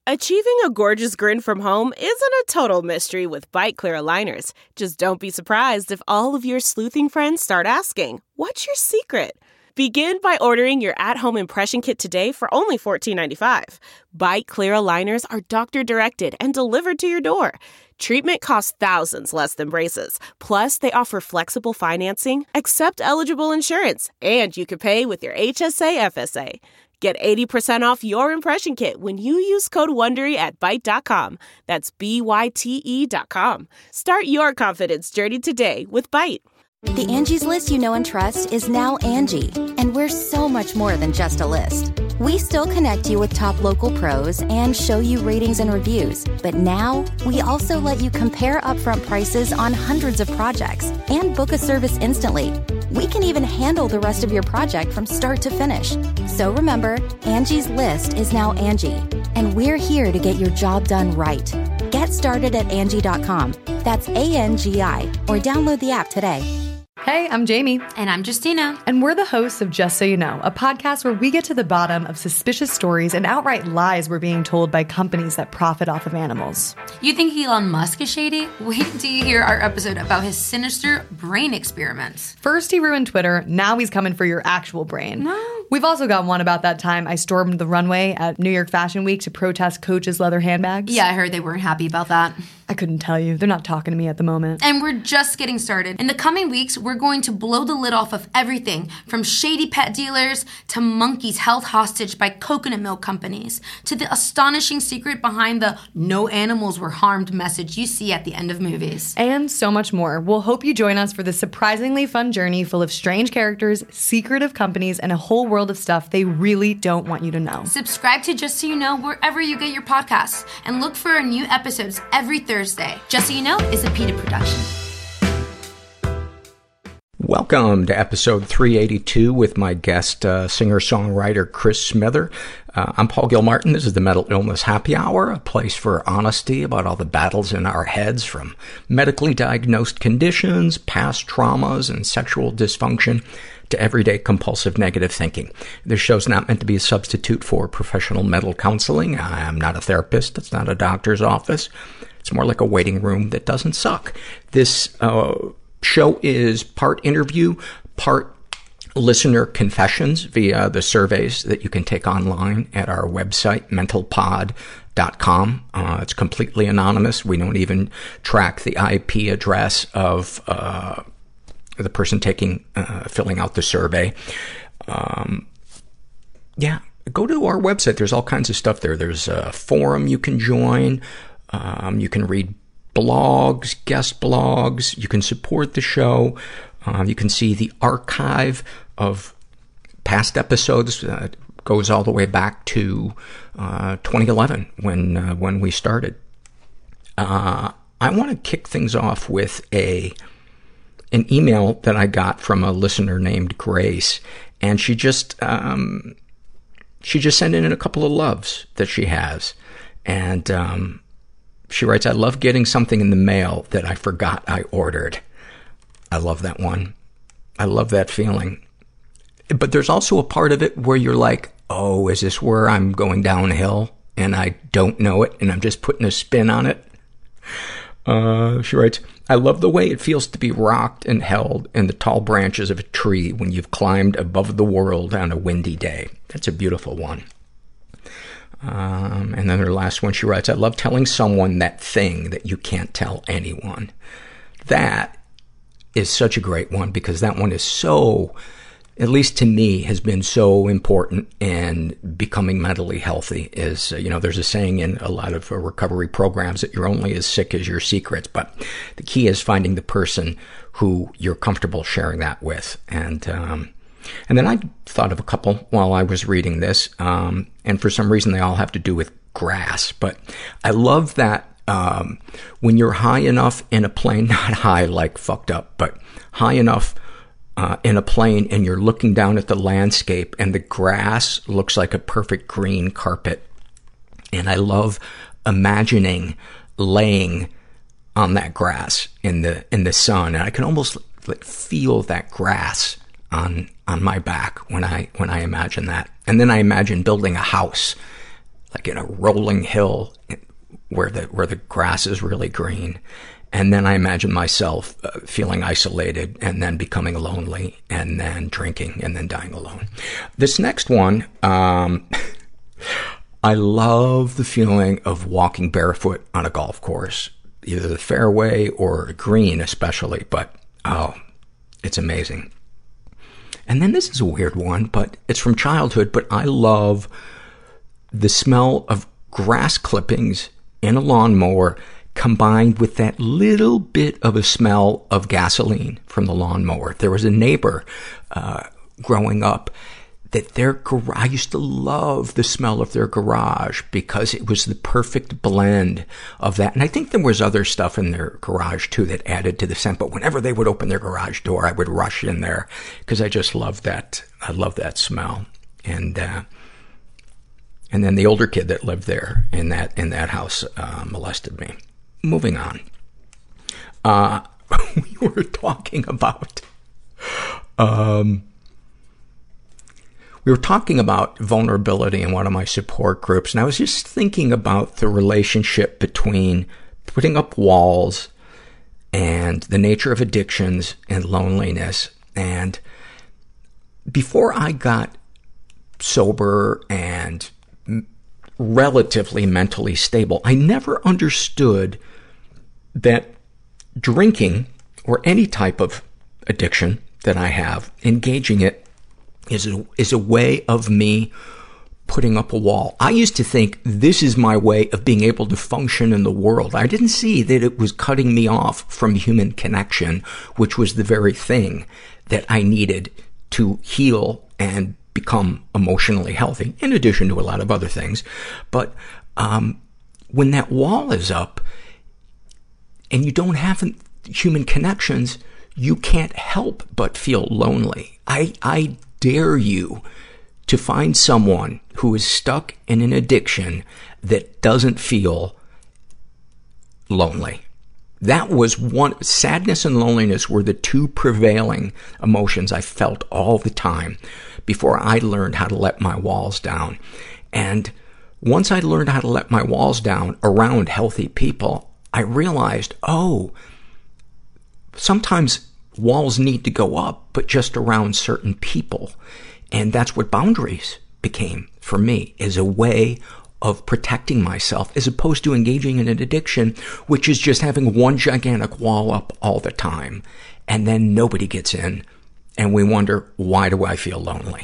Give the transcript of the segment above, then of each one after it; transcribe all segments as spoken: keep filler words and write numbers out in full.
Achieving a gorgeous grin from home isn't a total mystery with Byte Clear aligners. Just don't be surprised if all of your sleuthing friends start asking, "What's your secret?" Begin by ordering your at-home impression kit today for only fourteen ninety-five. Byte Clear aligners are doctor-directed and delivered to your door. Treatment costs thousands less than braces. Plus, they offer flexible financing, accept eligible insurance, and you can pay with your H S A F S A. Get eighty percent off your impression kit when you use code WONDERY at byte dot com. That's B Y T E dot com. Start your confidence journey today with Byte. The Angie's List you know and trust is now Angie, and we're so much more than just a list. We still connect you with top local pros and show you ratings and reviews, but now we also let you compare upfront prices on hundreds of projects and book a service instantly. We can even handle the rest of your project from start to finish. So remember, Angie's List is now Angie, and we're here to get your job done right. Get started at Angie dot com. That's A N G I, or download the app today. Hey, I'm Jamie. And I'm Justina. And we're the hosts of Just So You Know, a podcast where we get to the bottom of suspicious stories and outright lies we're being told by companies that profit off of animals. You think Elon Musk is shady? Wait until you hear our episode about his sinister brain experiments. First he ruined Twitter, now he's coming for your actual brain. No. We've also got one about that time I stormed the runway at New York Fashion Week to protest Coach's leather handbags. Yeah, I heard they weren't happy about that. I couldn't tell you. They're not talking to me at the moment. And we're just getting started. In the coming weeks, we're going to blow the lid off of everything from shady pet dealers to monkeys held hostage by coconut milk companies to the astonishing secret behind the "no animals were harmed" message you see at the end of movies. And so much more. We'll hope you join us for this surprisingly fun journey full of strange characters, secretive companies, and a whole world of stuff they really don't want you to know. Subscribe to Just So You Know wherever you get your podcasts and look for our new episodes every Thursday. Just So You Know is a PETA production. Welcome to episode three eighty-two with my guest uh, singer-songwriter Chris Smither. Uh, I'm Paul Gilmartin. This is the Mental Illness Happy Hour, a place for honesty about all the battles in our heads, from medically diagnosed conditions, past traumas, and sexual dysfunction to everyday compulsive negative thinking. This show's not meant to be a substitute for professional mental counseling. I'm not a therapist. It's not a doctor's office. It's more like a waiting room that doesn't suck. This uh, show is part interview, part listener confessions via the surveys that you can take online at our website, mental pod dot com. Uh, it's completely anonymous. We don't even track the I P address of uh, the person taking, uh, filling out the survey. Um, yeah, go to our website. There's all kinds of stuff there. There's a forum you can join. Um, you can read blogs, guest blogs. You can support the show. Uh, you can see the archive of past episodes. Uh, it goes all the way back to uh, twenty eleven when uh, when we started. Uh, I want to kick things off with a an email that I got from a listener named Grace, and she just um, she just sent in a couple of loves that she has, and um, she writes, "I love getting something in the mail that I forgot I ordered." I love that one. I love that feeling. But there's also a part of it where you're like, oh, is this where I'm going downhill and I don't know it and I'm just putting a spin on it? Uh, she writes, "I love the way it feels to be rocked and held in the tall branches of a tree when you've climbed above the world on a windy day." That's a beautiful one. Um, and then her last one, she writes, "I love telling someone that thing that you can't tell anyone." That is such a great one, because that one is so, at least to me, has been so important in becoming mentally healthy. Is, uh, you know, there's a saying in a lot of uh, recovery programs that you're only as sick as your secrets, but the key is finding the person who you're comfortable sharing that with. And, um, and then I thought of a couple while I was reading this, um, and for some reason they all have to do with grass, but I love that Um, when you're high enough in a plane, not high like fucked up, but high enough uh, in a plane, and you're looking down at the landscape and the grass looks like a perfect green carpet. And I love imagining laying on that grass in the, in the sun. And I can almost like feel that grass on, on my back when I, when I imagine that. And then I imagine building a house like in a rolling hill where the, where the grass is really green. And then I imagine myself uh, feeling isolated and then becoming lonely and then drinking and then dying alone. This next one, um, I love the feeling of walking barefoot on a golf course, either the fairway or a green especially, but oh, it's amazing. And then this is a weird one, but it's from childhood, but I love the smell of grass clippings in a lawnmower combined with that little bit of a smell of gasoline from the lawnmower. There was a neighbor, uh, growing up that their garage, I used to love the smell of their garage because it was the perfect blend of that. And I think there was other stuff in their garage too that added to the scent, but whenever they would open their garage door, I would rush in there because I just loved that. I love that smell. And, uh, and then the older kid that lived there in that, in that house, uh, molested me. Moving on. Uh, we were talking about, um, we were talking about vulnerability in one of my support groups, and I was just thinking about the relationship between putting up walls and the nature of addictions and loneliness. And before I got sober and relatively mentally stable, I never understood that drinking or any type of addiction that I have, engaging it is a, is a way of me putting up a wall. I used to think this is my way of being able to function in the world. I didn't see that it was cutting me off from human connection, which was the very thing that I needed to heal and become emotionally healthy, in addition to a lot of other things. But um when that wall is up and you don't have human connections, you can't help but feel lonely. I I dare you to find someone who is stuck in an addiction that doesn't feel lonely. That was one, sadness and loneliness were the two prevailing emotions I felt all the time before I learned how to let my walls down. And once I learned how to let my walls down around healthy people, I realized, oh, sometimes walls need to go up, but just around certain people. And that's what boundaries became for me, is a way of protecting myself as opposed to engaging in an addiction, which is just having one gigantic wall up all the time. And then nobody gets in and we wonder, why do I feel lonely?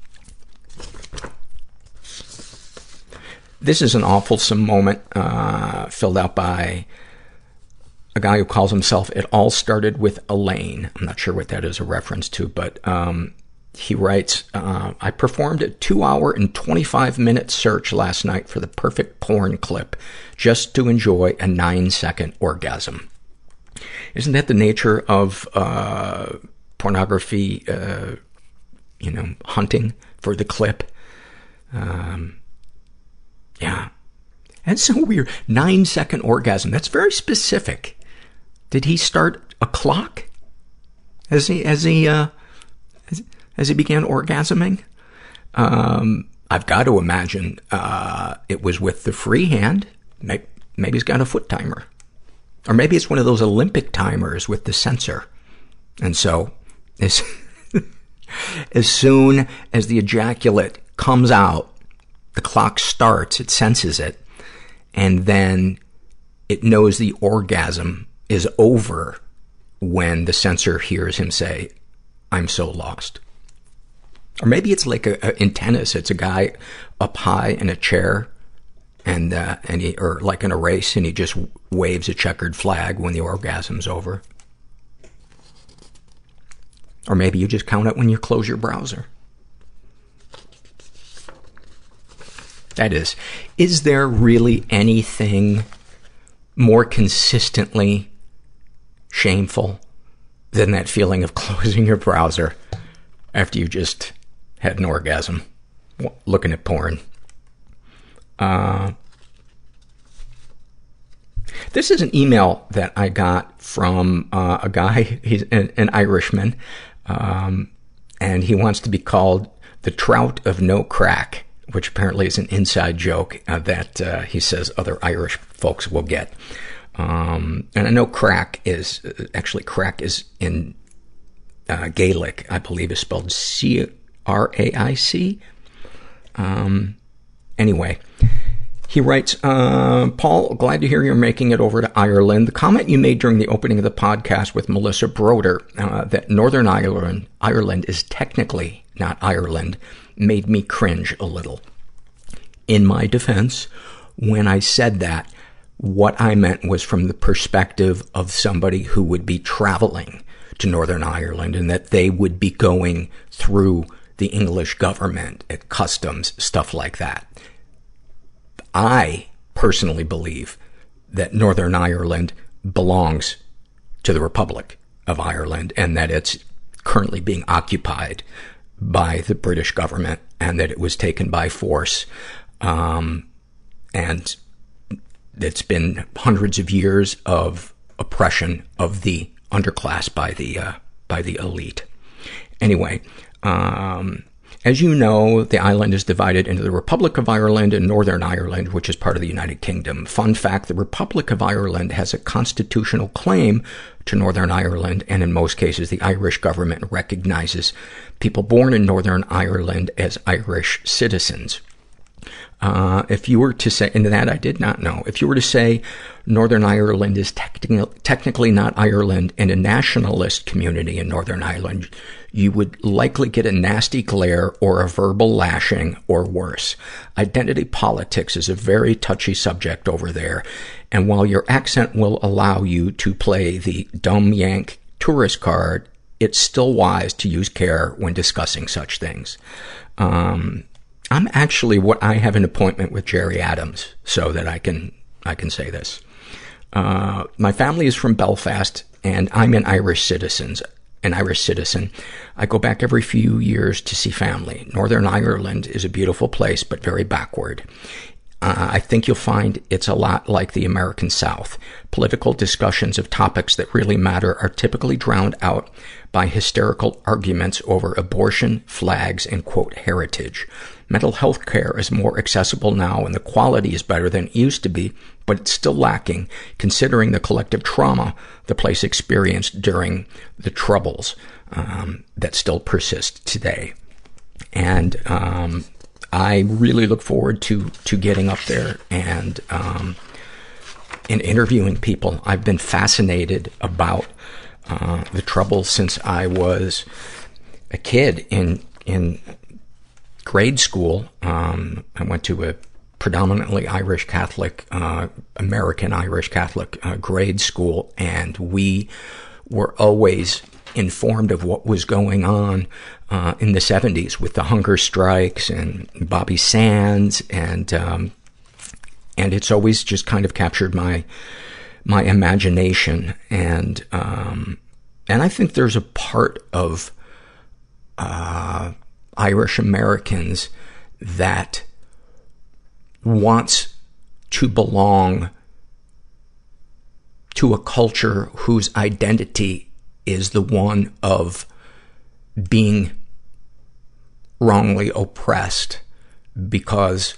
This is an awfulsome moment, uh, filled out by a guy who calls himself It All Started with Elaine. I'm not sure what that is a reference to, but, um, he writes, uh, I performed a two hour and twenty-five minute search last night for the perfect porn clip just to enjoy a nine second orgasm. Isn't that the nature of, uh, pornography, uh, you know, hunting for the clip? Um, yeah. That's so weird. Nine second orgasm. That's very specific. Did he start a clock as he, as he, uh, as, as he began orgasming? Um, I've got to imagine, uh, it was with the free hand. Maybe, maybe he's got a foot timer. Or maybe it's one of those Olympic timers with the sensor. And so, as, as soon as the ejaculate comes out, the clock starts, it senses it, and then it knows the orgasm is over when the sensor hears him say, I'm so lost. Or maybe it's like a, a, in tennis, it's a guy up high in a chair, and, uh, and he, or like in a race, and he just waves a checkered flag when the orgasm's over. Or maybe you just count it when you close your browser. That is, is there really anything more consistently shameful than that feeling of closing your browser after you just had an orgasm looking at porn? Uh, this is an email that I got from uh, a guy, he's an, an Irishman, um, and he wants to be called the Trout of No Crack, which apparently is an inside joke uh, that uh, he says other Irish folks will get. Um, and I know crack is, actually crack is in uh, Gaelic, I believe is spelled C R A I C. Um, anyway, he writes, uh, Paul, glad to hear you're making it over to Ireland. The comment you made during the opening of the podcast with Melissa Broder, uh, that Northern Ireland, Ireland is technically not Ireland, made me cringe a little. In my defense, when I said that, what I meant was from the perspective of somebody who would be traveling to Northern Ireland and that they would be going through the English government at customs, stuff like that. I personally believe that Northern Ireland belongs to the Republic of Ireland and that it's currently being occupied by the British government and that it was taken by force. Um, and it's been hundreds of years of oppression of the underclass by the, uh, by the elite. Anyway, um, as you know, the island is divided into the Republic of Ireland and Northern Ireland, which is part of the United Kingdom. Fun fact, the Republic of Ireland has a constitutional claim to Northern Ireland, and in most cases, the Irish government recognizes people born in Northern Ireland as Irish citizens. Uh, if you were to say, and that I did not know, if you were to say Northern Ireland is techni- technically not Ireland and a nationalist community in Northern Ireland, you would likely get a nasty glare or a verbal lashing or worse. Identity politics is a very touchy subject over there, and while your accent will allow you to play the dumb Yank tourist card, it's still wise to use care when discussing such things. Um, I'm actually what I have an appointment with Jerry Adams so that I can, I can say this. Uh, my family is from Belfast and I'm an Irish citizen, an Irish citizen. I go back every few years to see family. Northern Ireland is a beautiful place, but very backward. Uh, I think you'll find it's a lot like the American South. Political discussions of topics that really matter are typically drowned out by hysterical arguments over abortion, flags, and, quote, heritage. Mental health care is more accessible now and the quality is better than it used to be, but it's still lacking considering the collective trauma the place experienced during the Troubles um, that still persist today. And um, I really look forward to, to getting up there and um, in interviewing people. I've been fascinated about uh, the Troubles since I was a kid in in grade school. Um, I went to a predominantly Irish Catholic, uh, American Irish Catholic uh, grade school, and we were always informed of what was going on uh, in the seventies with the hunger strikes and Bobby Sands, and um, and it's always just kind of captured my my imagination, and um, and I think there's a part of uh, Irish Americans that wants to belong to a culture whose identity is the one of being wrongly oppressed, because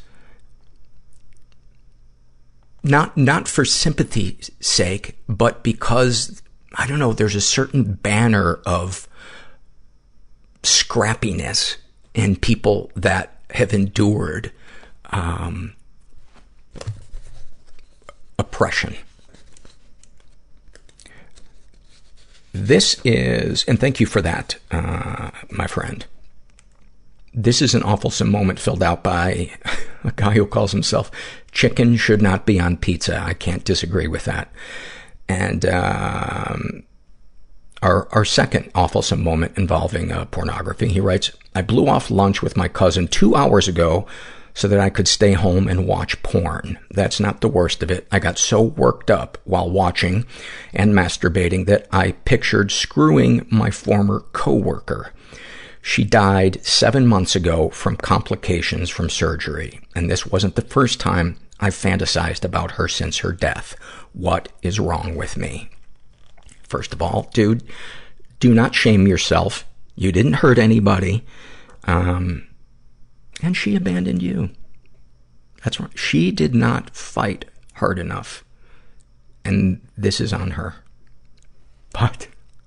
not, not for sympathy's sake, but because, I don't know, there's a certain banner of scrappiness in people that have endured, um, oppression. This is, and thank you for that, uh, my friend. This is an awfulsome moment filled out by a guy who calls himself Chicken Should Not Be on Pizza. I can't disagree with that. And, um, our, our second awfulsome moment involving uh, pornography, he writes, I blew off lunch with my cousin two hours ago so that I could stay home and watch porn. That's not the worst of it. I got so worked up while watching and masturbating that I pictured screwing my former coworker. She died seven months ago from complications from surgery, and this wasn't the first time I've fantasized about her since her death. What is wrong with me? First of all, dude, do not shame yourself. You didn't hurt anybody. Um, And she abandoned you. That's right. She did not fight hard enough. And this is on her. But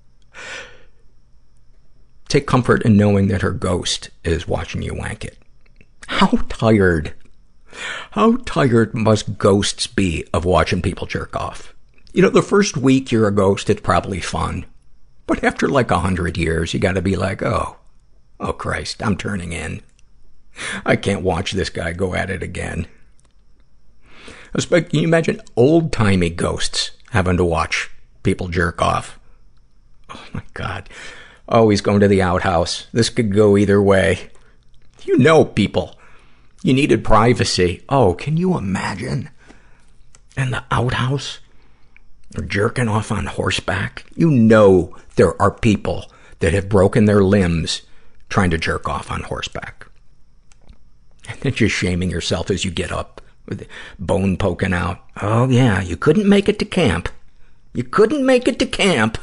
take comfort in knowing that her ghost is watching you wank it. How tired, how tired must ghosts be of watching people jerk off? You know, the first week you're a ghost, it's probably fun. But after like a hundred years, you gotta be like, oh, oh Christ, I'm turning in. I can't watch this guy go at it again. Can you imagine old-timey ghosts having to watch people jerk off? Oh my God. Oh, he's going to the outhouse. This could go either way. You know, people. You needed privacy. Oh, can you imagine? And the outhouse? They're jerking off on horseback. You know there are people that have broken their limbs trying to jerk off on horseback. And then just shaming yourself as you get up with the bone poking out. Oh yeah, you couldn't make it to camp. You couldn't make it to camp.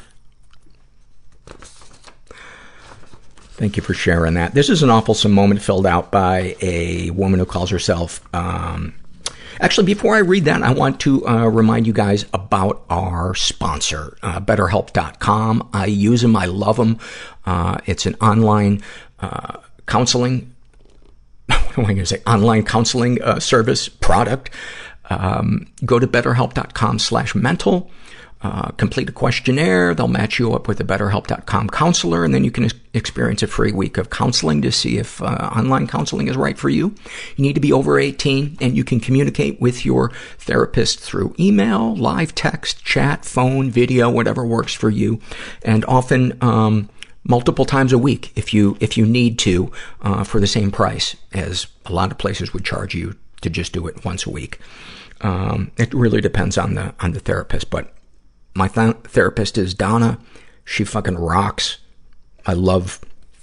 Thank you for sharing that. This is an awfulsome moment filled out by a woman who calls herself, um, actually, before I read that, I want to uh, remind you guys about our sponsor, uh, better help dot com. I use them. I love them. Uh, it's an online uh, counseling what am I going to say? Online counseling uh, service product. Um, go to betterhelp.com slash mental. Uh, complete a questionnaire. They'll match you up with a betterhelp dot com counselor, and then you can ex- experience a free week of counseling to see if uh, online counseling is right for you. You need to be over eighteen, and you can communicate with your therapist through email, live text, chat, phone, video, whatever works for you. And often, um, multiple times a week if you, if you need to, uh, for the same price as a lot of places would charge you to just do it once a week. Um, it really depends on the, on the therapist, but my th- therapist is Donna. She fucking rocks. I love,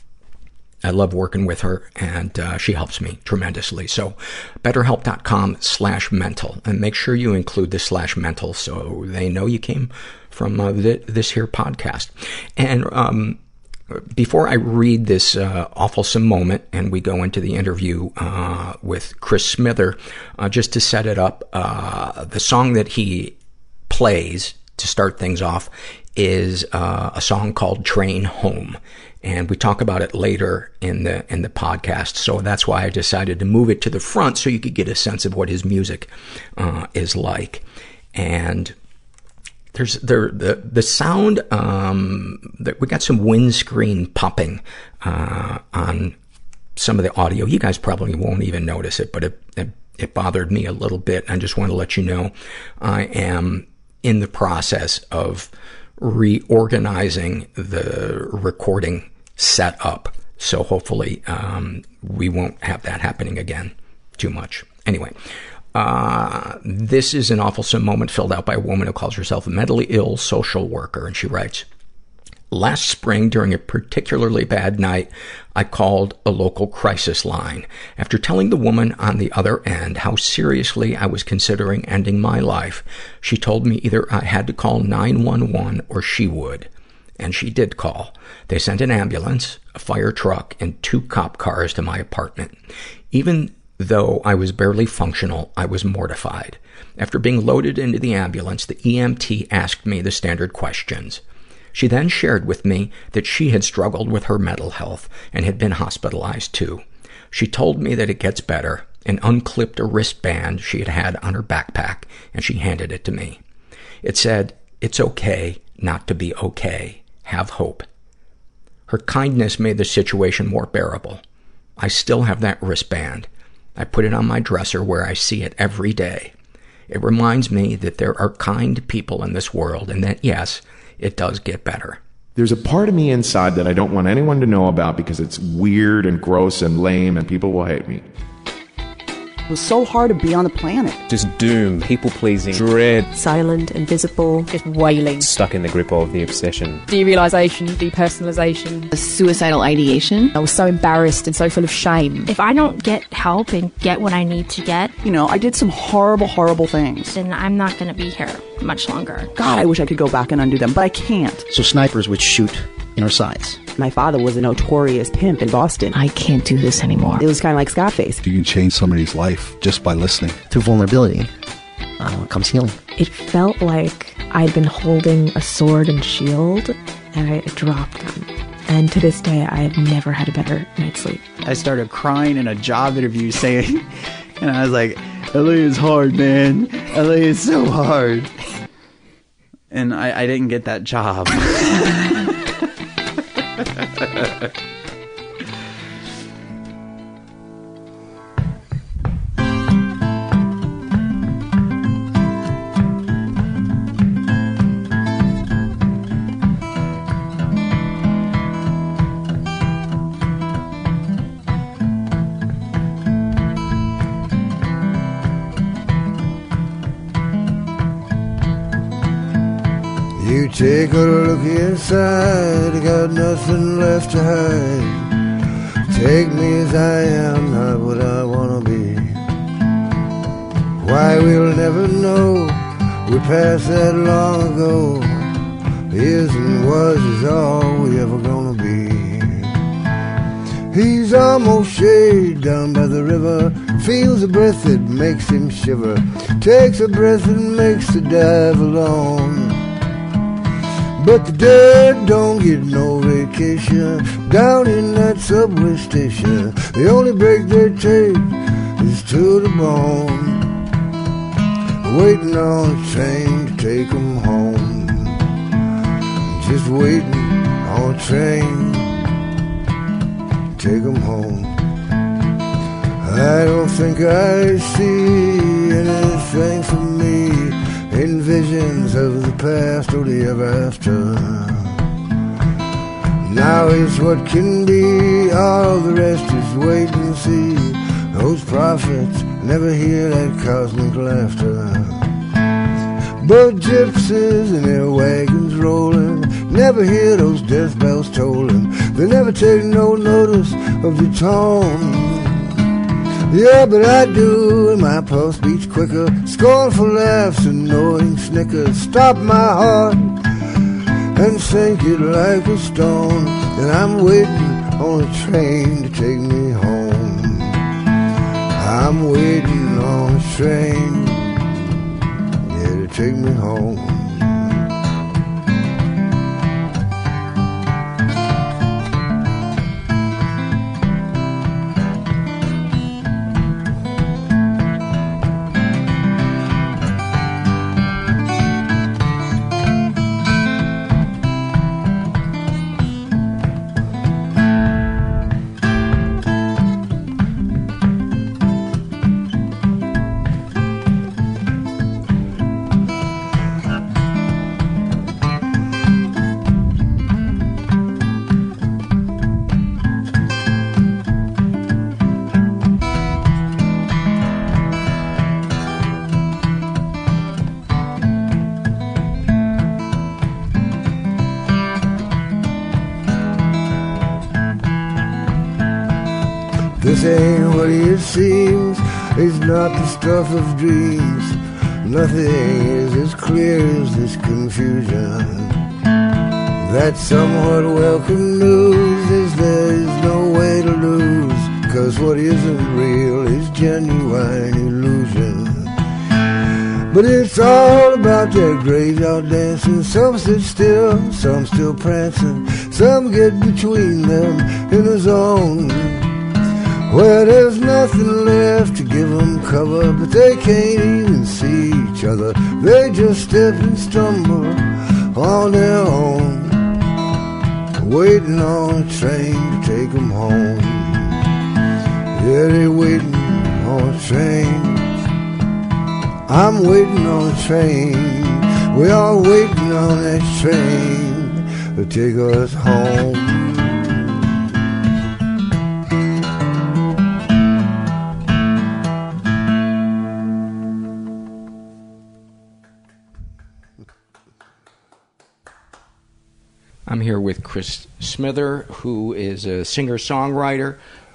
I love working with her, and, uh, she helps me tremendously. So betterhelp.com slash mental, and make sure you include the slash mental so they know you came from, uh, th- this here podcast. And, um, before I read this, uh, awfulsome moment and we go into the interview, uh, with Chris Smither, uh, just to set it up, uh, the song that he plays to start things off is, uh, a song called Train Home. And we talk about it later in the, in the podcast. So that's why I decided to move it to the front so you could get a sense of what his music, uh, is like. And, There's there the the sound. Um, that we got some windscreen popping uh, on some of the audio. You guys probably won't even notice it, but it, it it bothered me a little bit. I just want to let you know I am in the process of reorganizing the recording setup. So hopefully um, we won't have that happening again too much. Anyway. Uh, this is an awfulsome moment filled out by a woman who calls herself a mentally ill social worker. And she writes, last spring, during a particularly bad night, I called a local crisis line. After telling the woman on the other end how seriously I was considering ending my life, she told me either I had to call nine one one or she would. And she did call. They sent an ambulance, a fire truck, and two cop cars to my apartment. Even though I was barely functional, I was mortified. After being loaded into the ambulance, the E M T asked me the standard questions. She then shared with me that she had struggled with her mental health and had been hospitalized too. She told me that it gets better and unclipped a wristband she had had on her backpack, and she handed it to me. It said, "It's okay not to be okay. Have hope." Her kindness made the situation more bearable. I still have that wristband. I put it on my dresser where I see it every day. It reminds me that there are kind people in this world and that, yes, it does get better. There's a part of me inside that I don't want anyone to know about because it's weird and gross and lame and people will hate me. It was so hard to be on the planet. Just doom, people-pleasing, dread. Silent, invisible, just wailing. Stuck in the grip of the obsession. Derealization, depersonalization. Suicidal ideation. I was so embarrassed and so full of shame. If I don't get help and get what I need to get, you know, I did some horrible, horrible things. Then I'm not going to be here much longer. God, I wish I could go back and undo them, but I can't. So snipers would shoot in her sights. My father was a notorious pimp in Boston. I can't do this anymore. It was kind of like Scarface. You can change somebody's life just by listening. Through vulnerability uh, comes healing. It felt like I'd been holding a sword and shield, and I dropped them. And to this day, I have never had a better night's sleep. I started crying in a job interview saying, and I was like, L A is hard, man. L A is so hard. And I, I didn't get that job. You take a look inside, got nothing left to hide. Take me as I am, not what I wanna be. Why we'll never know, we passed that long ago. Is and was is all we ever gonna be. He's almost shade down by the river, feels a breath that makes him shiver, takes a breath and makes the dive alone. But the dead don't get no vacation down in that subway station. The only break they take is to the bone, waiting on a train to take them home. Just waiting on a train to take them home. I don't think I see anything for me in visions of the past or the ever after. Now is what can be, all the rest is wait and see. Those prophets never hear that cosmic laughter. But gypsies in their wagons rolling never hear those death bells tolling. They never take no notice of the tone. Yeah, but I do, and my pulse beats quicker. Scornful laughs and knowing snickers stop my heart and sink it like a stone. And I'm waiting on a train to take me home. I'm waiting on a train, yeah, to take me home. This ain't what it seems, it's not the stuff of dreams. Nothing is as clear as this confusion. That somewhat welcome news is there is no way to lose, 'cause what isn't real is genuine illusion. But it's all about their graveyard dancing. Some sit still, some still prancing, some get between them in a zone where there's nothing left to give them cover, but they can't even see each other. They just step and stumble on their own, waiting on a train to take them home. Yeah, they're waiting on a train. I'm waiting on a train. We're all waiting on that train to take us home. I'm here with Chris Smither, who is a singer-songwriter.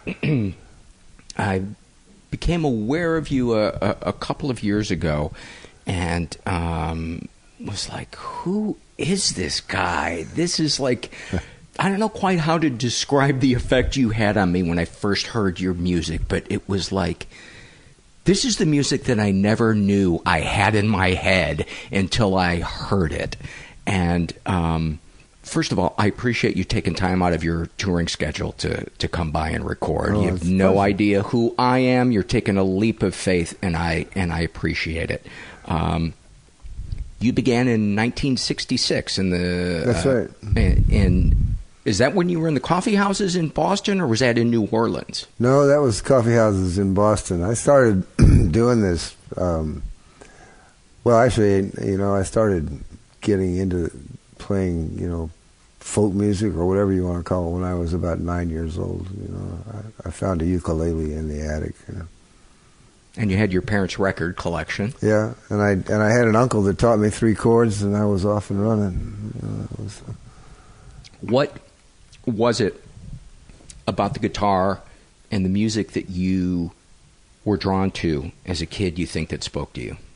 I became aware of you a, a, a couple of years ago and um, was like, who is this guy? This is like I don't know quite how to describe the effect you had on me when I first heard your music, but it was like, this is the music that I never knew I had in my head until I heard it. And um, first of all, I appreciate you taking time out of your touring schedule to, to come by and record. Oh, you have no pleasure. idea who I am. You're taking a leap of faith, and I and I appreciate it. Um, you began in nineteen sixty-six in the. That's uh, right. In, in Is that when you were in the coffee houses in Boston, or was that in New Orleans? No, that was coffee houses in Boston. I started doing this. Um, well, actually, you know, I started getting into playing, you know, folk music or whatever you want to call it when I was about nine years old. You know, I, I found a ukulele in the attic. You know. And you had your parents' record collection. Yeah, and I and I had an uncle that taught me three chords, and I was off and running. You know, it was, uh, what was it about the guitar and the music that you were drawn to as a kid, you think, that spoke to you?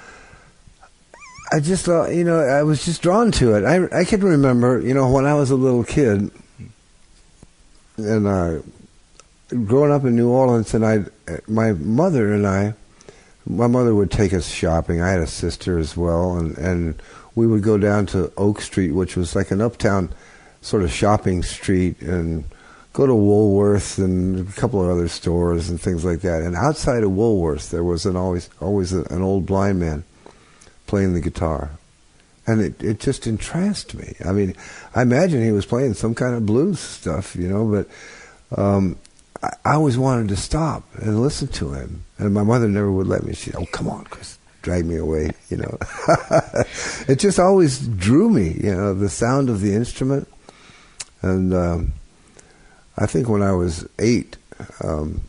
I just thought, you know, I was just drawn to it. I I can remember, you know, when I was a little kid, and uh, growing up in New Orleans, and I, my mother and I, my mother would take us shopping. I had a sister as well, and, and we would go down to Oak Street, which was like an uptown sort of shopping street, and go to Woolworth and a couple of other stores and things like that. And outside of Woolworth, there was an always always an old blind man playing the guitar, and it, it just entranced me. I mean, I imagine he was playing some kind of blues stuff, you know, but um, I, I always wanted to stop and listen to him, and my mother never would let me. She said, "Oh, come on, Chris, drag me away," you know. It just always drew me, you know, the sound of the instrument. And um, I think when I was eight, um,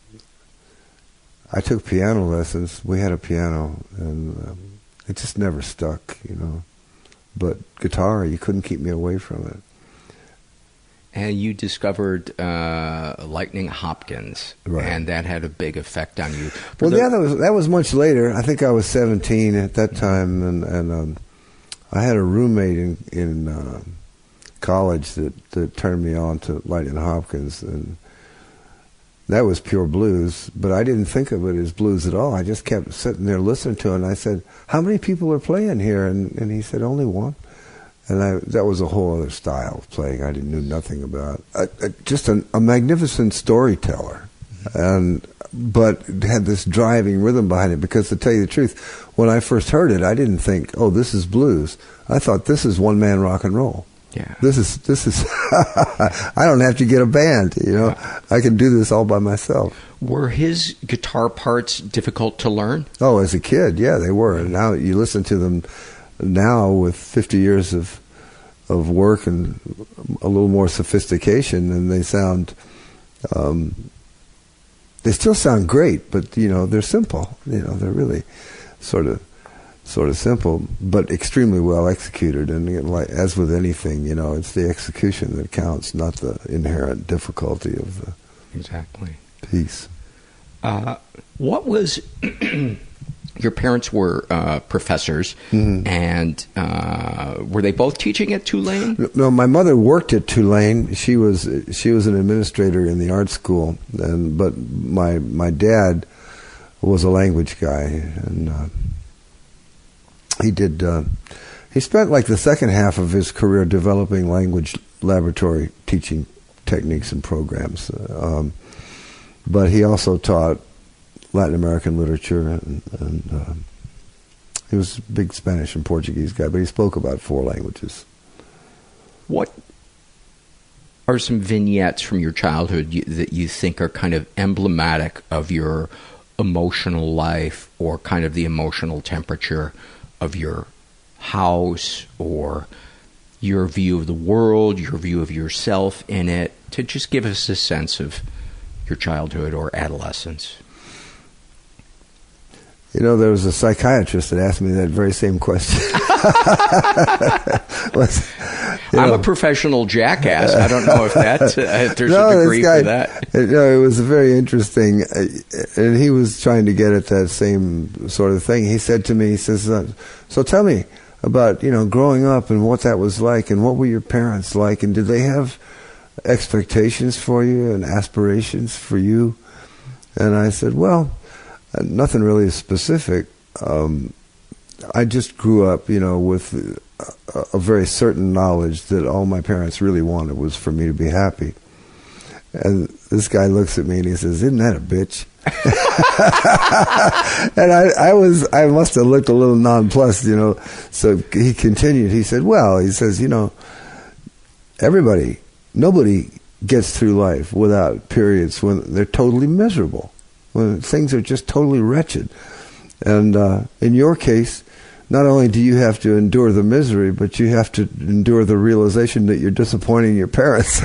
I took piano lessons. We had a piano, and um, it just never stuck, you know. But guitar, you couldn't keep me away from it. And you discovered uh, Lightning Hopkins, right, and that had a big effect on you. For well, the- yeah, that was that was much later. I think I was seventeen at that time, and and um, I had a roommate in in uh, college that, that turned me on to Lightning Hopkins, and that was pure blues. But I didn't think of it as blues at all. I just kept sitting there listening to it, and I said, "How many people are playing here?" And and he said, "Only one." And I, that was a whole other style of playing I didn't knew nothing about. Uh, uh, just an, a magnificent storyteller, and but it had this driving rhythm behind it. Because to tell you the truth, when I first heard it, I didn't think, "Oh, this is blues." I thought, this is one man rock and roll. Yeah. This is this is. I don't have to get a band. You know, yeah. I can do this all by myself. Were his guitar parts difficult to learn? Oh, as a kid, yeah, they were. And now you listen to them now with fifty years of of work and a little more sophistication, and they sound, um, they still sound great, but you know they're simple. You know they're really sort of sort of simple, but extremely well executed. And like as with anything, you know, it's the execution that counts, not the inherent difficulty of the exactly piece. Uh, what was your parents were uh, professors, mm-hmm. and uh, were they both teaching at Tulane? No, my mother worked at Tulane. She was she was an administrator in the art school, and but my my dad was a language guy, and uh, he did. Uh, he spent like the second half of his career developing language laboratory teaching techniques and programs, um, but he also taught Latin American literature, and, and uh, he was a big Spanish and Portuguese guy, but he spoke about four languages. What are some vignettes from your childhood you, that you think are kind of emblematic of your emotional life, or kind of the emotional temperature of your house, or your view of the world, your view of yourself in it, to just give us a sense of your childhood or adolescence? You know, there was a psychiatrist that asked me that very same question. Was, I'm know, a professional jackass. I don't know if that uh, if there's no, a degree guy, for that. You know, it was very interesting, uh, and he was trying to get at that same sort of thing. He said to me, he says, uh, "So tell me, about, you know, growing up and what that was like, and what were your parents like, and did they have expectations for you and aspirations for you? And I said, well, nothing really specific. Um, I just grew up, you know, with a, a very certain knowledge that all my parents really wanted was for me to be happy. And this guy looks at me and he says, "Isn't that a bitch?" And I, I was, I must have looked a little nonplussed, you know. So he continued. He said, "Well," he says, "you know, everybody, nobody gets through life without periods when they're totally miserable, when things are just totally wretched. And uh, in your case, not only do you have to endure the misery, but you have to endure the realization that you're disappointing your parents.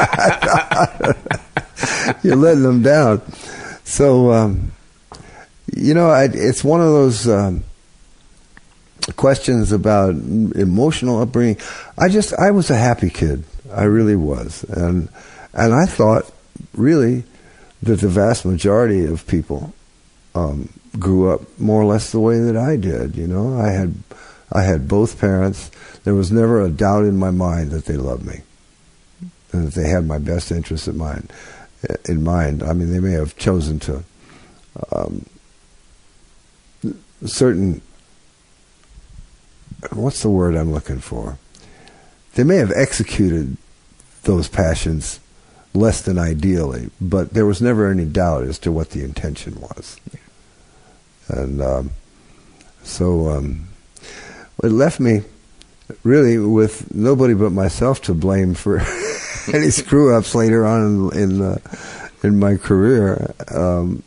You're letting them down." So, um, you know, I, it's one of those um, questions about emotional upbringing. I just, I was a happy kid. I really was. And, and I thought, really, that the vast majority of people um, grew up more or less the way that I did. You know, I had, I had both parents. There was never a doubt in my mind that they loved me, and that they had my best interests in mind. In mind, I mean, they may have chosen to um, certain. What's the word I'm looking for? They may have executed those passions less than ideally, but there was never any doubt as to what the intention was. And um, so um, it left me really with nobody but myself to blame for any screw-ups later on in in, uh, in my career. Um,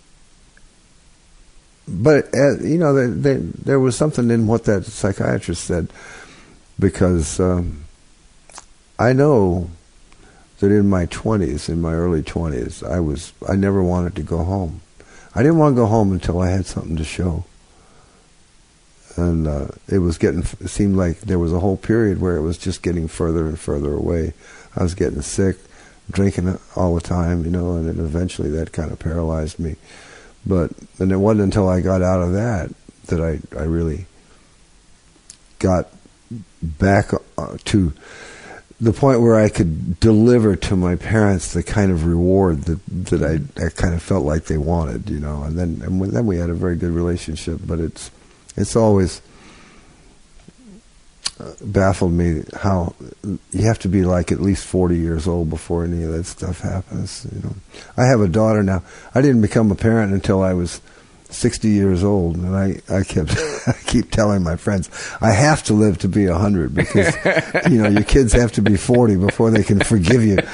but, uh, you know, they, they, there was something in what that psychiatrist said, because um, I know that in my twenties, in my early twenties, I was I never wanted to go home. I didn't want to go home until I had something to show. And uh, it was getting, it seemed like there was a whole period where it was just getting further and further away. I was getting sick, drinking all the time, you know, and then eventually that kind of paralyzed me. But, and it wasn't until I got out of that that I, I really got back uh, to the point where I could deliver to my parents the kind of reward that, that I, I kind of felt like they wanted, you know. And then, and then we had a very good relationship, but it's, it's always baffled me how you have to be like at least forty years old before any of that stuff happens. You know, I have a daughter now. I didn't become a parent until I was sixty years old, and I, I kept I keep telling my friends I have to live to be a hundred, because you know your kids have to be forty before they can forgive you.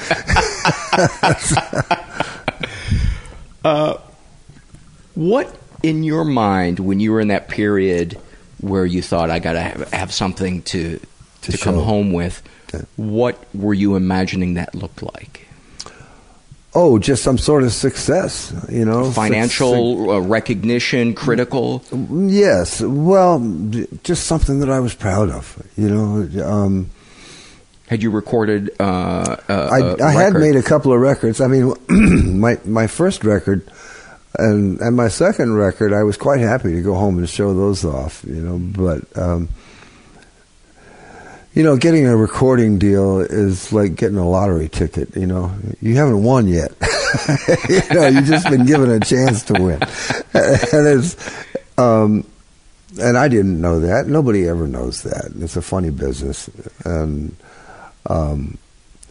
uh, what in your mind when you were in that period where you thought, I got to have, have something to to, to come home with, what were you imagining that looked like? Oh, just some sort of success, you know. Financial su- uh, recognition, critical? Yes. Well, just something that I was proud of, you know. Um, had you recorded uh, a, I, a I had record? made a couple of records. I mean, my my first record and and my second record, I was quite happy to go home and show those off, you know. But um, you know, getting a recording deal is like getting a lottery ticket. You know, you haven't won yet. You know, you've just been given a chance to win, and it's um, and I didn't know that. Nobody ever knows that. It's a funny business, and um,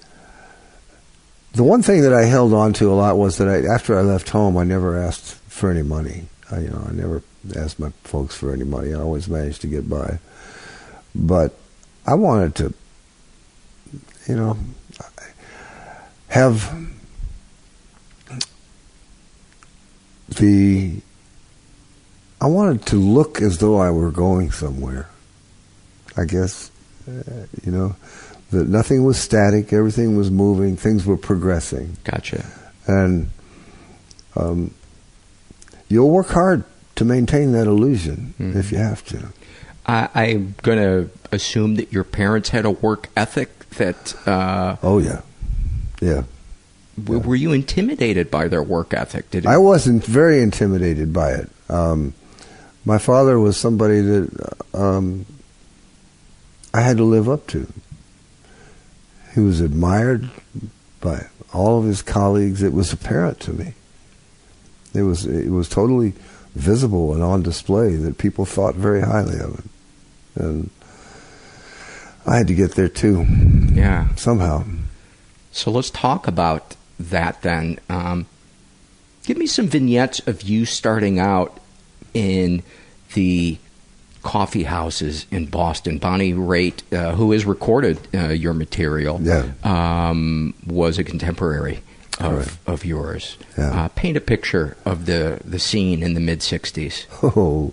the one thing that I held on to a lot was that I, after I left home, I never asked for any money. I, you know, I never asked my folks for any money. I always managed to get by, but I wanted to, you know, have the, I wanted to look as though I were going somewhere, I guess, uh, you know, that nothing was static, everything was moving, things were progressing. Gotcha. And um, you'll work hard to maintain that illusion mm-hmm. if you have to. I, I'm going to assume that your parents had a work ethic that... Uh, oh, yeah. Yeah. W- yeah. Were you intimidated by their work ethic? Did it- I wasn't very intimidated by it. Um, my father was somebody that um, I had to live up to. He was admired by all of his colleagues. It was apparent to me. It was it was totally visible and on display that people thought very highly of him. And I had to get there too. Yeah. Somehow. So let's talk about that then. Um, give me some vignettes of you starting out in the coffee houses in Boston. Bonnie Raitt, uh, who has recorded uh, your material, yeah. um, was a contemporary of, of yours. Yeah. Uh, paint a picture of the, the scene in the mid-sixties. Oh,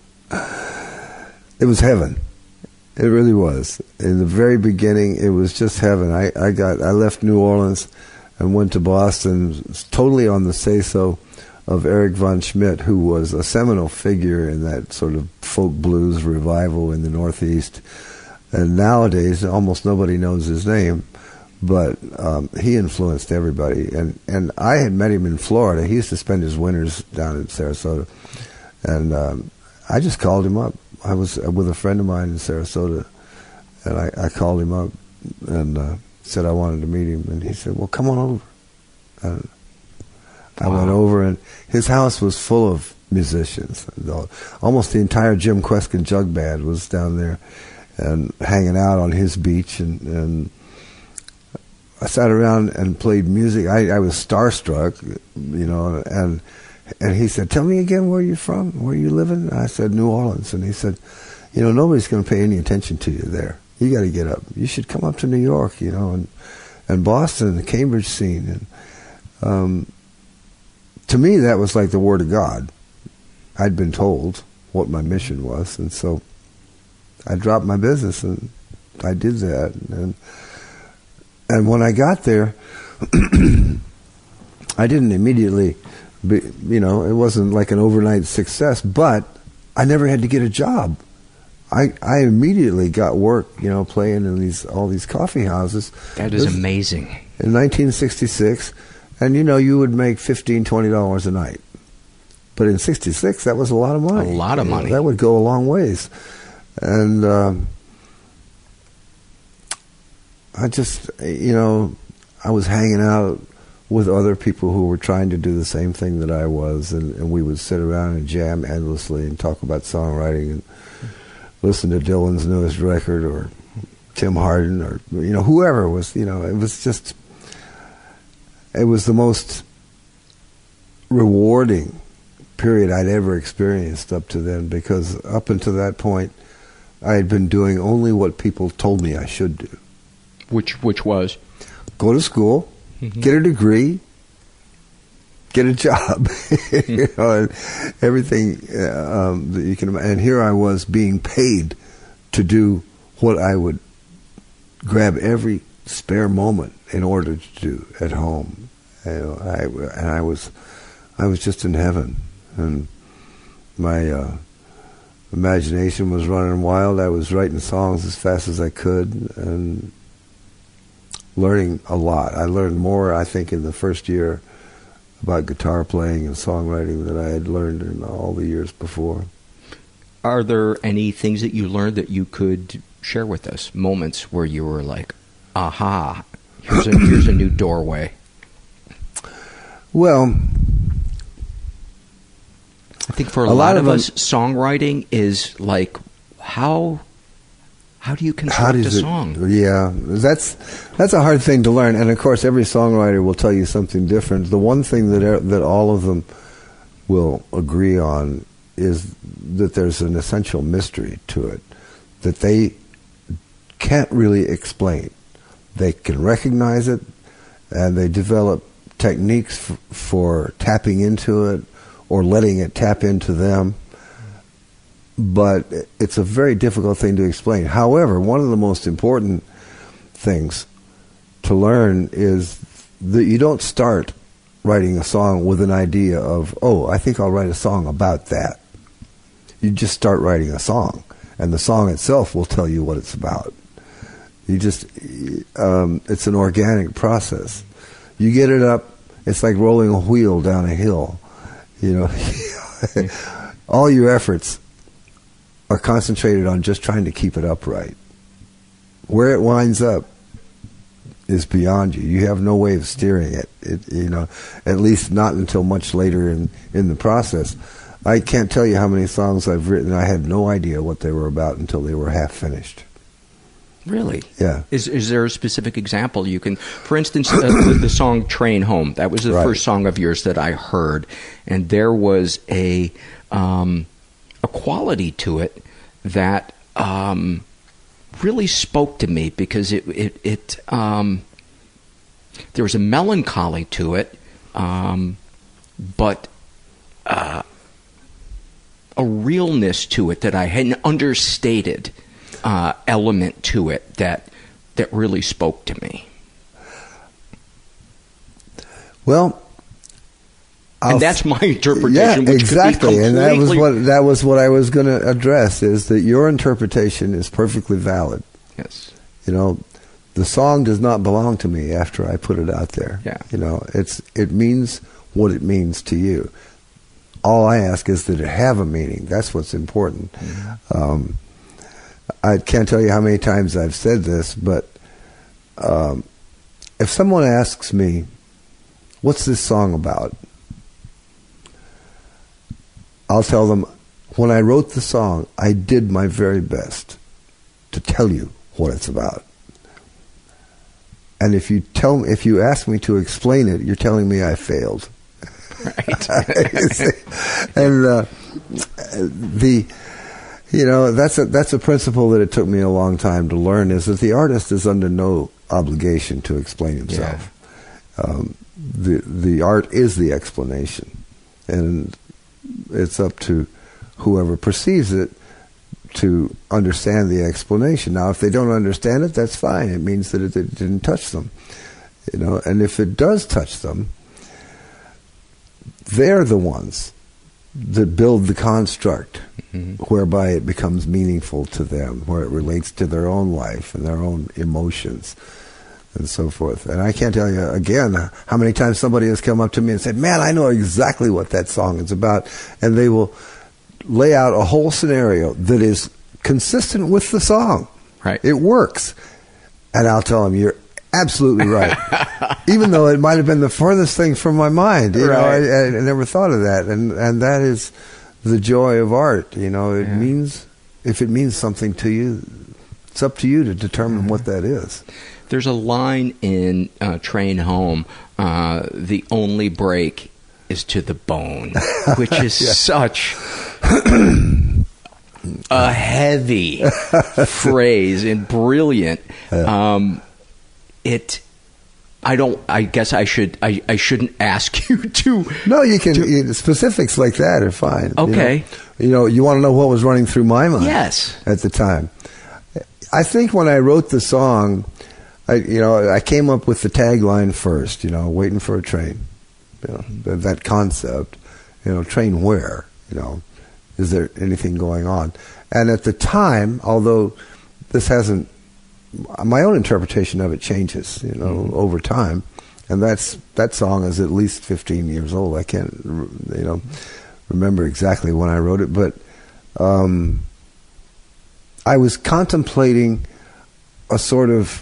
it was heaven. It really was. In the very beginning, it was just heaven. I, I got I left New Orleans and went to Boston totally on the say-so of Eric von Schmidt, who was a seminal figure in that sort of folk blues revival in the Northeast. And nowadays, almost nobody knows his name, but um, he influenced everybody. And, and I had met him in Florida. He used to spend his winters down in Sarasota. And um, I just called him up. I was with a friend of mine in Sarasota, and I, I called him up and uh, said I wanted to meet him. And he said, well, come on over. And I wow. went over, and his house was full of musicians. Almost the entire Jim Kweskin Jug Band was down there and hanging out on his beach. And, and I sat around and played music. I, I was starstruck, you know, and and he said, tell me again where you're from, where you living? I said, New Orleans. And he said, you know, nobody's going to pay any attention to you there. You got to get up. You should come up to New York, you know, and, and Boston, the Cambridge scene. And um, to me, that was like the word of God. I'd been told what my mission was, and so I dropped my business and I did that. And and when I got there, I didn't immediately, be, you know, it wasn't like an overnight success, but I never had to get a job. I I immediately got work, you know, playing in these all these coffee houses. That is this, amazing. In nineteen sixty-six, and you know, you would make fifteen, twenty dollars a night. But in sixty-six, that was a lot of money. A lot of money. That would go a long ways. And um, I just, you know, I was hanging out with other people who were trying to do the same thing that I was, and, and we would sit around and jam endlessly and talk about songwriting and listen to Dylan's newest record or Tim Hardin or, you know, whoever was, you know, it was just, it was the most rewarding period I'd ever experienced up to then, because up until that point, I had been doing only what people told me I should do. Which which was? Go to school, mm-hmm. get a degree, get a job, you know, and everything uh, um, that you can imagine. And here I was being paid to do what I would grab every spare moment in order to do at home. You know, I, and I was, I was just in heaven, and my uh, imagination was running wild. I was writing songs as fast as I could, and learning a lot. I learned more, I think, in the first year about guitar playing and songwriting than I had learned in all the years before. Are there any things that you learned that you could share with us? Moments where you were like, aha, here's a, here's a new doorway. Well, I think for a, a lot, lot of of us, songwriting is like, how how do you construct a song? It, yeah, that's that's a hard thing to learn, and of course, every songwriter will tell you something different. The one thing that that all of them will agree on is that there's an essential mystery to it that they can't really explain. They can recognize it, and they develop techniques f- for tapping into it or letting it tap into them. But it's a very difficult thing to explain. However, one of the most important things to learn is that you don't start writing a song with an idea of, oh, I think I'll write a song about that. You just start writing a song, and the song itself will tell you what it's about. You just, um, it's an organic process. You get it up, it's like rolling a wheel down a hill. You know, all your efforts are concentrated on just trying to keep it upright. where it winds up is beyond you. You have no way of steering it. It, you know, at least not until much later in, in the process. I can't tell you how many songs I've written. I had no idea what they were about until they were half finished. Really? Yeah. Is is there a specific example you can, for instance, uh, the, the song Train Home, that was the Right. first song of yours that I heard, and there was a um, a quality to it that um, really spoke to me because it, it, it um, there was a melancholy to it, um, but uh, a realness to it that I hadn't understated. Uh, element to it that that really spoke to me. Well, I'll and that's my interpretation. Yeah, which exactly, could be and that was completely- what that was what I was going to address. Is that your interpretation is perfectly valid? Yes. You know, the song does not belong to me after I put it out there. Yeah. You know, it's it means what it means to you. All I ask is that it have a meaning. That's what's important. Mm-hmm. Um, I can't tell you how many times I've said this, but um, if someone asks me, what's this song about? I'll tell them, when I wrote the song, I did my very best to tell you what it's about. And if you tell me, if you ask me to explain it, you're telling me I failed. Right. And uh, the... You know, that's a that's a principle that it took me a long time to learn, is that the artist is under no obligation to explain himself. Yeah. Um, the the art is the explanation, and it's up to whoever perceives it to understand the explanation. Now, if they don't understand it, that's fine. It means that it, it didn't touch them. You know, and if it does touch them, they're the ones that build the construct mm-hmm. whereby it becomes meaningful to them, where it relates to their own life and their own emotions and so forth. And I can't tell you, again, how many times somebody has come up to me and said, man, I know exactly what that song is about. And they will lay out a whole scenario that is consistent with the song. Right. It works. And I'll tell them, you're absolutely right. Even though it might have been the furthest thing from my mind. You right. know, I, I never thought of that. And and that is the joy of art. You know, it yeah. means, if it means something to you, it's up to you to determine mm-hmm. what that is. There's a line in uh, Train Home, uh, the only break is to the bone, which is yeah. such a heavy phrase and brilliant. Yeah. Um, it, I don't, I guess I should, I, I shouldn't ask you to. No, you can, to, you, specifics like that are fine. Okay. You know, you know, you want to know what was running through my mind yes. at the time. I think when I wrote the song, I, you know, I came up with the tagline first, you know, waiting for a train, you know, that concept, you know, train where, you know, is there anything going on? And at the time, although this hasn't, my own interpretation of it changes, you know, mm-hmm. over time, and that's that song is at least fifteen years old. I can't, you know, remember exactly when I wrote it, but um, I was contemplating a sort of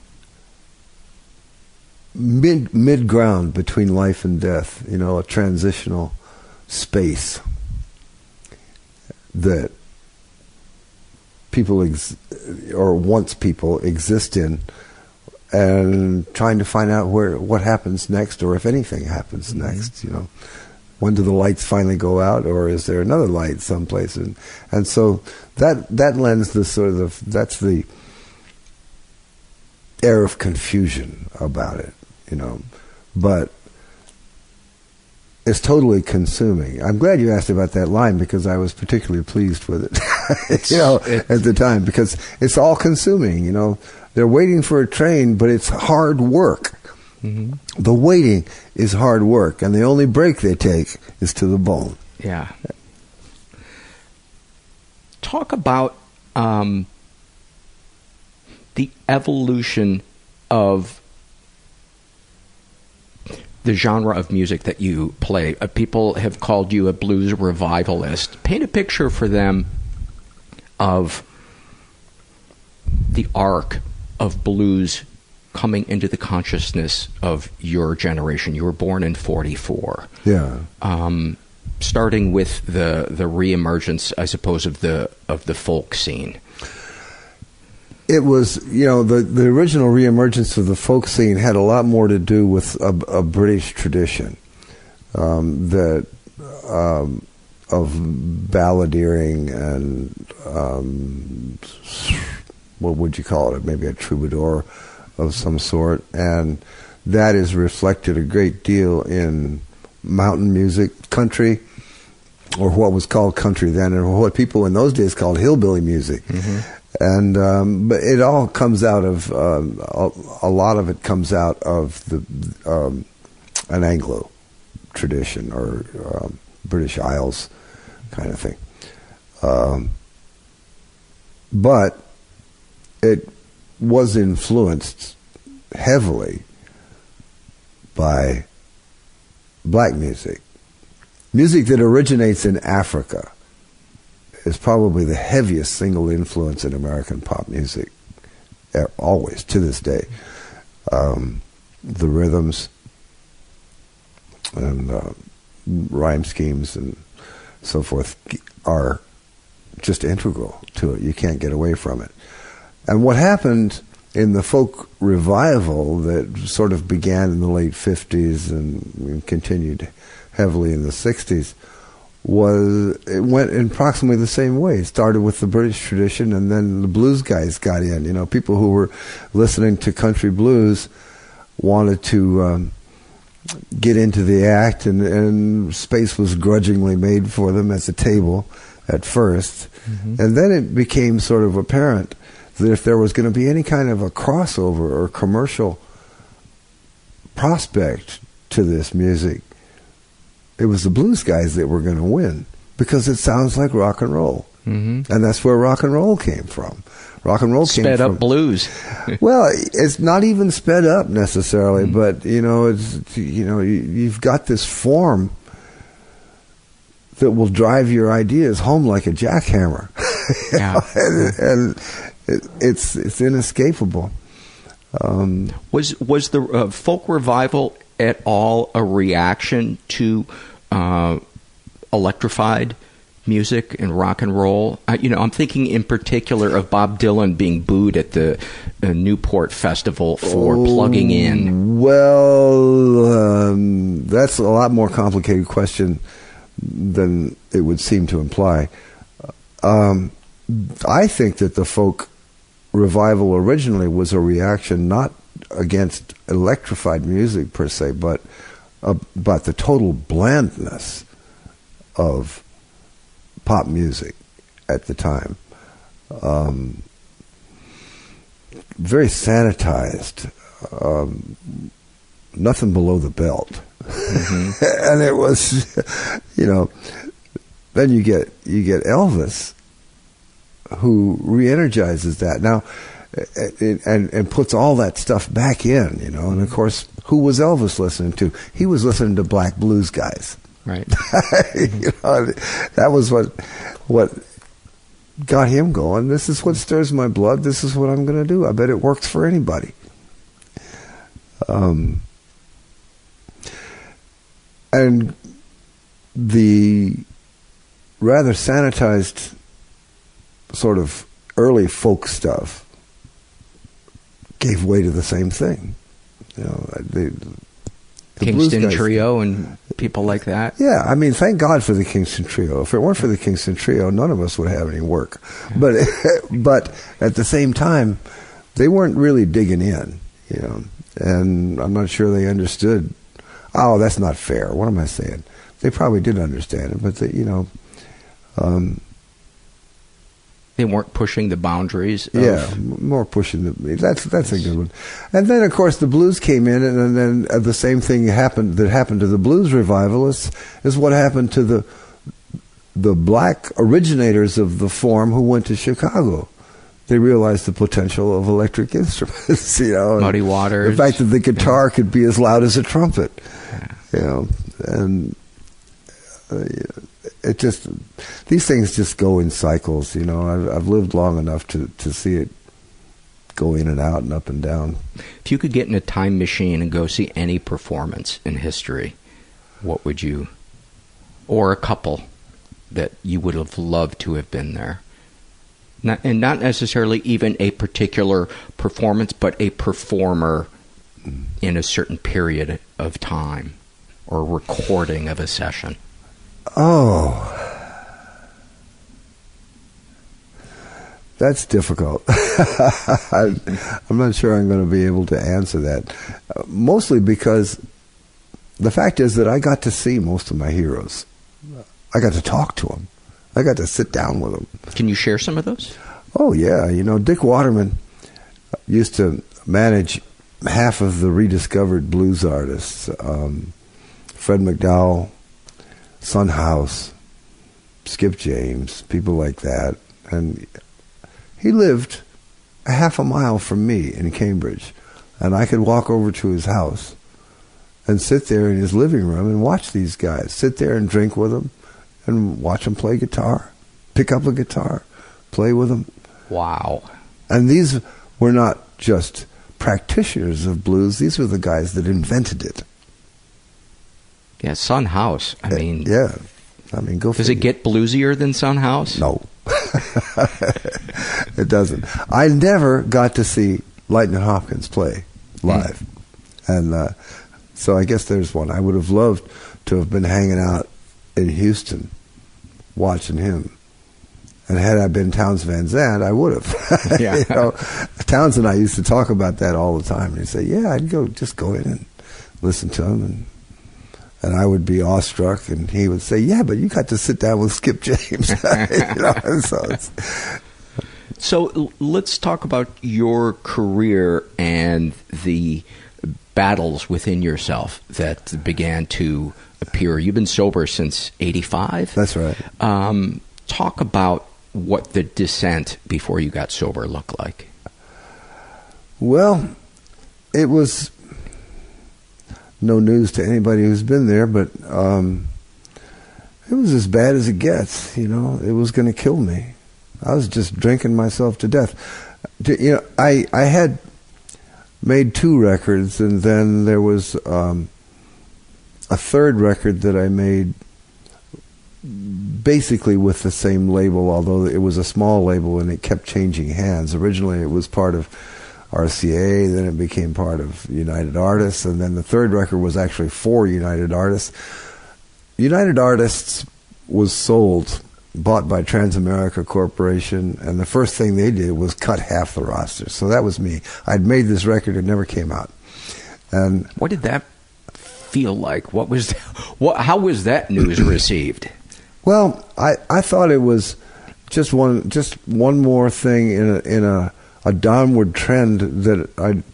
mid mid ground between life and death, you know, a transitional space that people ex- or once people exist in, and trying to find out where what happens next, or if anything happens mm-hmm. next. You know, when do the lights finally go out, or is there another light someplace? And and so that that lends the sort of that's the air of confusion about it, you know, but it's totally consuming. I'm glad you asked about that line, because I was particularly pleased with it, you know, at the time, because it's all consuming, you know. They're waiting for a train, but it's hard work. Mm-hmm. The waiting is hard work, and the only break they take is to the bone. Yeah. Talk about um, the evolution of the genre of music that you play. Uh, people have called you a blues revivalist. Paint a picture for them of the arc of blues coming into the consciousness of your generation? You were born in forty-four. Yeah. Um, starting with the the reemergence, I suppose, of the of the folk scene. It was, you know, the, the original reemergence of the folk scene had a lot more to do with a, a British tradition um, that um, of balladeering and um, what would you call it? Maybe a troubadour of some sort, and that is reflected a great deal in mountain music, country, or what was called country then, and what people in those days called hillbilly music. Mm-hmm. And um, but it all comes out of um, a, a lot of it comes out of the um, an Anglo tradition or um, British Isles kind of thing. Um, but it was influenced heavily by black music. Music that originates in Africa is probably the heaviest single influence in American pop music, always, to this day. Um, the rhythms and uh, rhyme schemes and so forth are just integral to it. You can't get away from it. And what happened in the folk revival that sort of began in the late fifties and continued heavily in the sixties was, it went in approximately the same way. It started with the British tradition, and then the blues guys got in. You know, people who were listening to country blues wanted to um, get into the act, and, and space was grudgingly made for them at the table at first. Mm-hmm. And then it became sort of apparent that if there was going to be any kind of a crossover or commercial prospect to this music, it was the blues guys that were going to win, because it sounds like rock and roll. Mm-hmm. And that's where rock and roll came from. Rock and roll came sped from... up blues. Well, it's not even sped up necessarily, mm-hmm. but, you know, it's, you know, you, you've got this form that will drive your ideas home like a jackhammer. Yeah. and and it, it's it's inescapable. Um, was was the uh, folk revival at all a reaction to uh, electrified music and rock and roll? Uh, you know, I'm thinking in particular of Bob Dylan being booed at the uh, Newport Festival for oh, plugging in. Well, um, that's a lot more complicated question than it would seem to imply. Um, I think that the folk revival originally was a reaction not against electrified music per se, but uh, but the total blandness of pop music at the time. Um, very sanitized, um, nothing below the belt. Mm-hmm. And it was, you know, then you get you get Elvis, who re-energizes that now, and and puts all that stuff back in, you know. And of course, who was Elvis listening to? He was listening to black blues guys, right? You know, that was what what got him going. This is what stirs my blood. This is what I'm going to do. I bet it works for anybody. Um, and the rather sanitized sort of early folk stuff gave way to the same thing. You know, the, the Kingston Trio and people like that. Yeah, I mean, thank God for the Kingston Trio. If it weren't for the Kingston Trio, none of us would have any work. Yeah. But but at the same time, they weren't really digging in, you know. And I'm not sure they understood. Oh, that's not fair. What am I saying? They probably did understand it, but they, you know. Um, They weren't pushing the boundaries. Of yeah, more pushing the. That's that's a good one. And then, of course, the blues came in, and, and then uh, the same thing happened that happened to the blues revivalists is what happened to the the black originators of the form who went to Chicago. They realized the potential of electric instruments. You know, Muddy Waters. The fact that the guitar yeah. could be as loud as a trumpet. Yeah. You know, and. Uh, It just, these things just go in cycles, you know. I've, I've lived long enough to, to see it go in and out and up and down. If you could get in a time machine and go see any performance in history, what would you, or a couple that you would have loved to have been there? Not, and not necessarily even a particular performance, but a performer in a certain period of time, or recording of a session. Oh, that's difficult. I, I'm not sure I'm going to be able to answer that. Uh, mostly because the fact is that I got to see most of my heroes. I got to talk to them. I got to sit down with them. Can you share some of those? Oh, yeah. You know, Dick Waterman used to manage half of the rediscovered blues artists. Um, Fred McDowell, Son House, Skip James, people like that. And he lived a half a mile from me in Cambridge. And I could walk over to his house and sit there in his living room and watch these guys. Sit there and drink with them and watch them play guitar. Pick up a guitar, play with them. Wow. And these were not just practitioners of blues. These were the guys that invented it. Yeah, Son House. I mean... Yeah. I mean, go Does figure. It get bluesier than Son House? No. It doesn't. I never got to see Lightnin' Hopkins play live. Mm. And uh, so I guess there's one. I would have loved to have been hanging out in Houston watching him. And had I been Townes Van Zandt, I would have. Yeah. You know, Townes and I used to talk about that all the time. And he'd say, yeah, I'd go, just go in and listen to him. And and I would be awestruck. And he would say, yeah, but you got to sit down with Skip James. You know, and so it's... So let's talk about your career and the battles within yourself that began to appear. You've been sober since eighty-five? That's right. Um, talk about what the descent before you got sober looked like. Well, it was no news to anybody who's been there, but um, it was as bad as it gets. You know, it was going to kill me. I was just drinking myself to death. You know, I I had made two records, and then there was um, a third record that I made basically with the same label, although it was a small label and it kept changing hands. Originally it was part of R C A, then it became part of United Artists, and then the third record was actually for United Artists. United Artists was sold, bought by Transamerica Corporation, and the first thing they did was cut half the roster. So that was me. I'd made this record, it never came out. And what did that feel like? What was, what? How was that news received? Well, I, I thought it was just one just one more thing in a, in a, a downward trend that I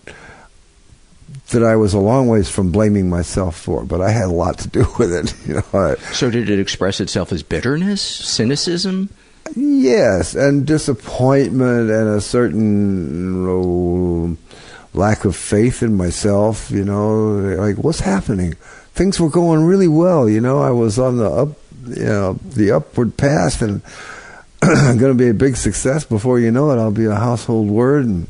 that I was a long ways from blaming myself for, but I had a lot to do with it. You know. I, so did it express itself as bitterness, cynicism? Yes, and disappointment, and a certain oh, lack of faith in myself. You know, like what's happening? Things were going really well. You know, I was on the up. You know, the upward path, and I'm going to be a big success. Before you know it, I'll be a household word, and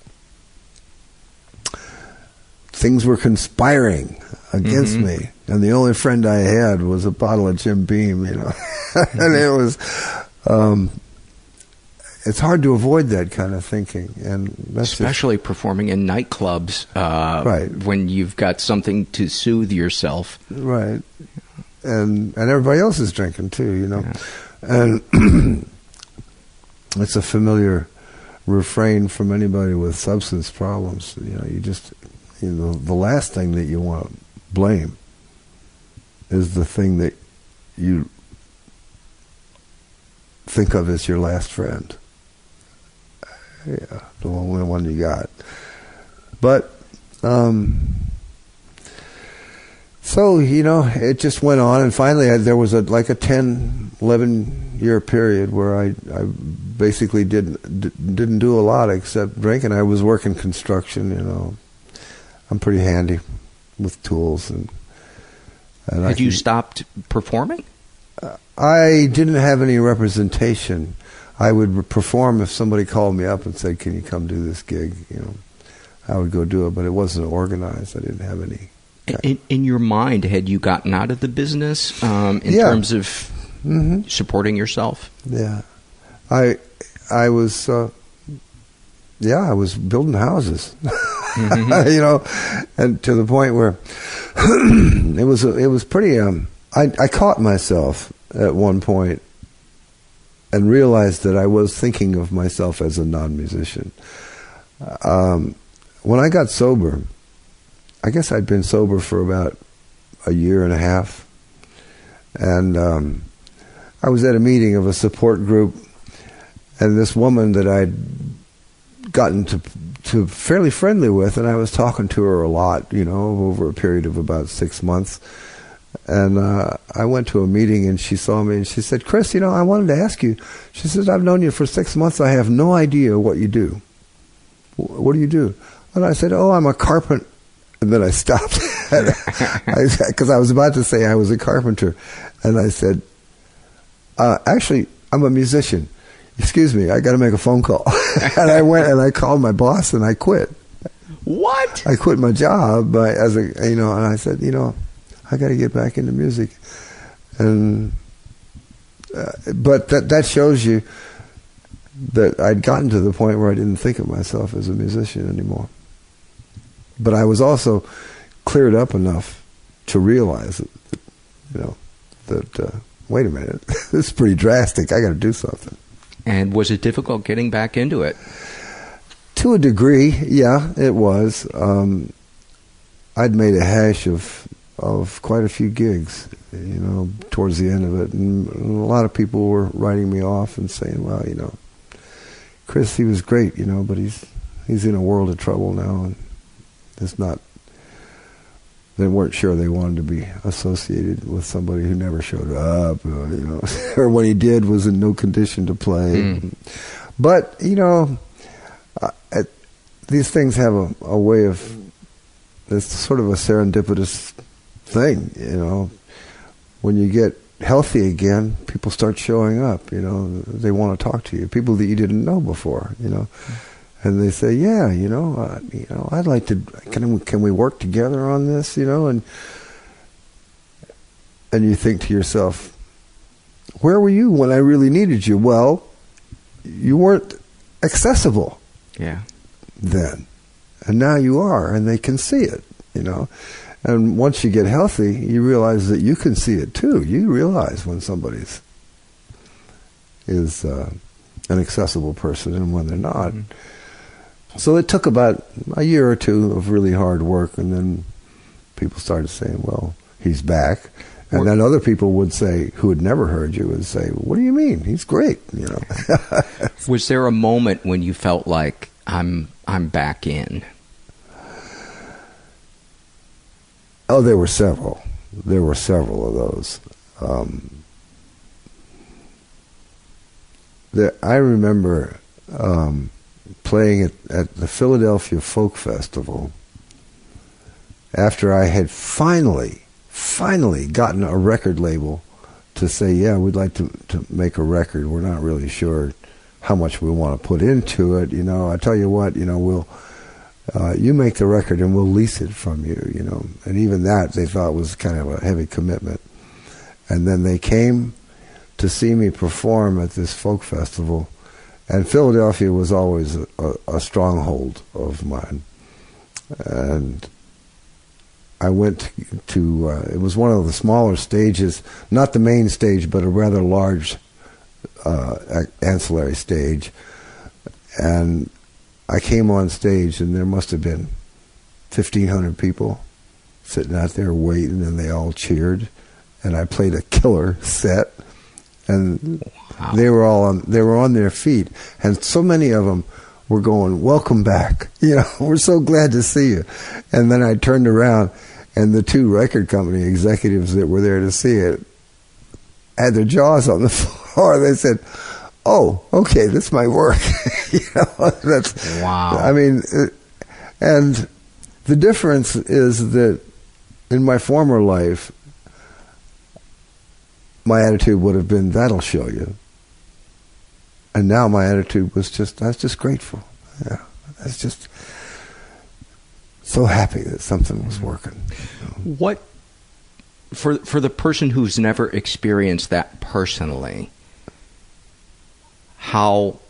things were conspiring against mm-hmm. me. And the only friend I had was a bottle of Jim Beam, you know. And it was, um, it's hard to avoid that kind of thinking. And that's especially just, performing in nightclubs, uh, right. when you've got something to soothe yourself. Right. And and everybody else is drinking too, you know. Yeah. And it's a familiar refrain from anybody with substance problems. You know, you just, you know, the last thing that you want to blame is the thing that you think of as your last friend. Yeah, the only one you got. But, um... So, you know, it just went on, and finally I, there was a like a ten, eleven year period where I, I basically didn't d- didn't do a lot except drink, and I was working construction, you know. I'm pretty handy with tools. And, and Had I you can, stopped performing? Uh, I didn't have any representation. I would perform if somebody called me up and said, "Can you come do this gig?" You know, I would go do it, but it wasn't organized. I didn't have any. In, in your mind, had you gotten out of the business um, in Yeah. terms of Mm-hmm. supporting yourself? Yeah, I I was uh, yeah I was building houses, Mm-hmm. you know, and to the point where it was it was pretty. Um, I I caught myself at one point and realized that I was thinking of myself as a non-musician. Um, when I got sober, I guess I'd been sober for about a year and a half, and um, I was at a meeting of a support group, and this woman that I'd gotten to to fairly friendly with, and I was talking to her a lot, you know, over a period of about six months. And uh, I went to a meeting, and she saw me, and she said, "Chris, you know, I wanted to ask you." She says, "I've known you for six months. I have no idea what you do. What do you do?" And I said, "Oh, I'm a carpenter." And then I stopped because I, I was about to say I was a carpenter, and I said, uh, "Actually, I'm a musician. Excuse me, I got to make a phone call." And I went and I called my boss, and I quit. What? I quit my job by, as a you know, and I said, you know, I got to get back into music, and uh, but that that shows you that I'd gotten to the point where I didn't think of myself as a musician anymore. But I was also cleared up enough to realize that, you know, that uh, wait a minute, this is pretty drastic. I got to do something. And was it difficult getting back into it? To a degree, yeah, it was. Um, I'd made a hash of of quite a few gigs, you know, towards the end of it, and a lot of people were writing me off and saying, "Well, you know, Chris, he was great, you know, but he's he's in a world of trouble now, and it's not." They weren't sure they wanted to be associated with somebody who never showed up, or, you know, or when he did was in no condition to play. Mm. But you know, uh, at, these things have a, a way of, it's sort of a serendipitous thing, you know. When you get healthy again, people start showing up, you know. They want to talk to you, people that you didn't know before, you know. And they say, "Yeah, you know, uh, you know, I'd like to. Can we, can we work together on this, you know?" And and you think to yourself, "Where were you when I really needed you?" Well, you weren't accessible. Yeah. Then, and now you are, and they can see it, you know. And once you get healthy, you realize that you can see it too. You realize when somebody's is uh, an accessible person and when they're not. Mm-hmm. So it took about a year or two of really hard work, and then people started saying, "Well, he's back." And then other people would say, who had never heard you, would say, "What do you mean? He's great," you know. Was there a moment when you felt like I'm I'm back in? Oh, there were several. There were several of those. Um, there, I remember um, playing at, at the Philadelphia Folk Festival after I had finally, finally gotten a record label to say, "Yeah, we'd like to, to make a record. We're not really sure how much we want to put into it. You know, I tell you what, you know, we'll, uh, you make the record and we'll lease it from you, you know." And even that they thought was kind of a heavy commitment. And then they came to see me perform at this folk festival, and Philadelphia was always a, a, a stronghold of mine. And I went to, uh, it was one of the smaller stages, not the main stage, but a rather large uh, ancillary stage. And I came on stage, and there must have been fifteen hundred people sitting out there waiting, and they all cheered. And I played a killer set, and wow. they were all on, they were on their feet. And so many of them were going, "Welcome back. You know, we're so glad to see you." And then I turned around, and the two record company executives that were there to see it had their jaws on the floor. They said, "Oh, okay, this might work." You know, that's wow. I mean, it, and the difference is that in my former life, my attitude would have been, "That'll show you." And now my attitude was just, I was just grateful. Yeah, I was just so happy that something was working. You know. What, for for the person who's never experienced that personally, how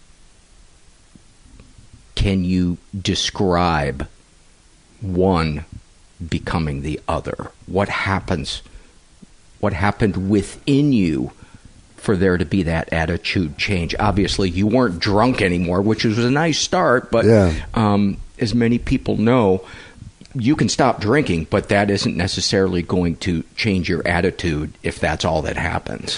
can you describe one becoming the other? What happens? What happened within you for there to be that attitude change? Obviously, you weren't drunk anymore, which was a nice start, but yeah. um, as many people know, you can stop drinking, but that isn't necessarily going to change your attitude if that's all that happens.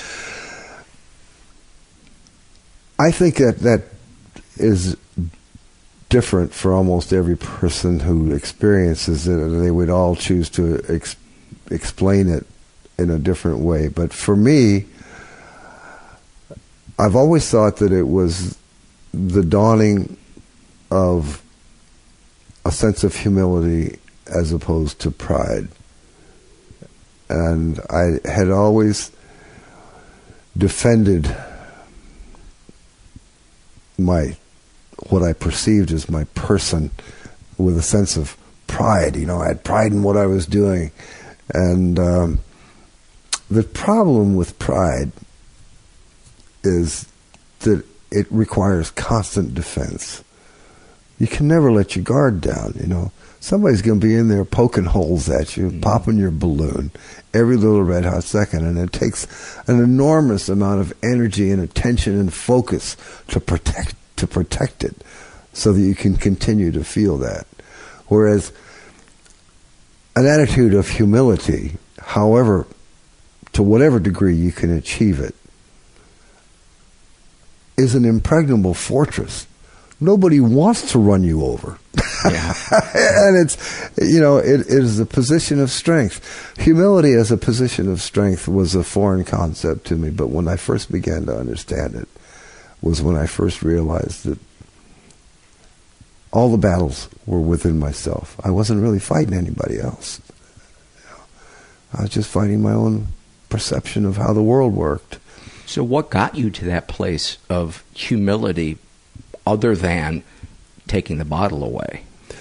I think that that is different for almost every person who experiences it, and they would all choose to ex- explain it in a different way. But for me, I've always thought that it was the dawning of a sense of humility as opposed to pride. And I had always defended my, what I perceived as my person with a sense of pride. You know, I had pride in what I was doing. And um, the problem with pride is that it requires constant defense. You can never let your guard down, you know. Somebody's going to be in there poking holes at you, mm-hmm. popping your balloon every little red hot second, and it takes an enormous amount of energy and attention and focus to protect to protect it so that you can continue to feel that. Whereas an attitude of humility, however, to whatever degree you can achieve it, is an impregnable fortress. Nobody wants to run you over. Yeah. And it's, you know, it, it is a position of strength. Humility as a position of strength was a foreign concept to me, but when I first began to understand it was when I first realized that all the battles were within myself. I wasn't really fighting anybody else. You know, I was just fighting my own perception of how the world worked. So what got you to that place of humility other than taking the bottle away?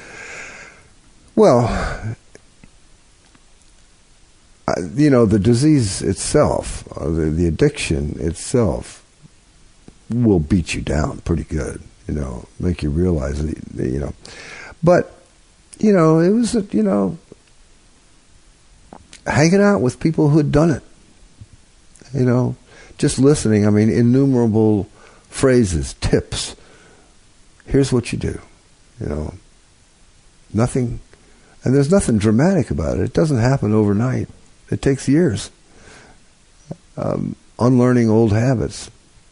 Well, I, you know, the disease itself, uh, the, the addiction itself will beat you down pretty good, you know, make you realize that, you know. But, you know, it was, you know, hanging out with people who had done it, you know, just listening. I mean, innumerable phrases, tips. Here's what you do, you know. Nothing, and there's nothing dramatic about it. It doesn't happen overnight. It takes years. Um, unlearning old habits,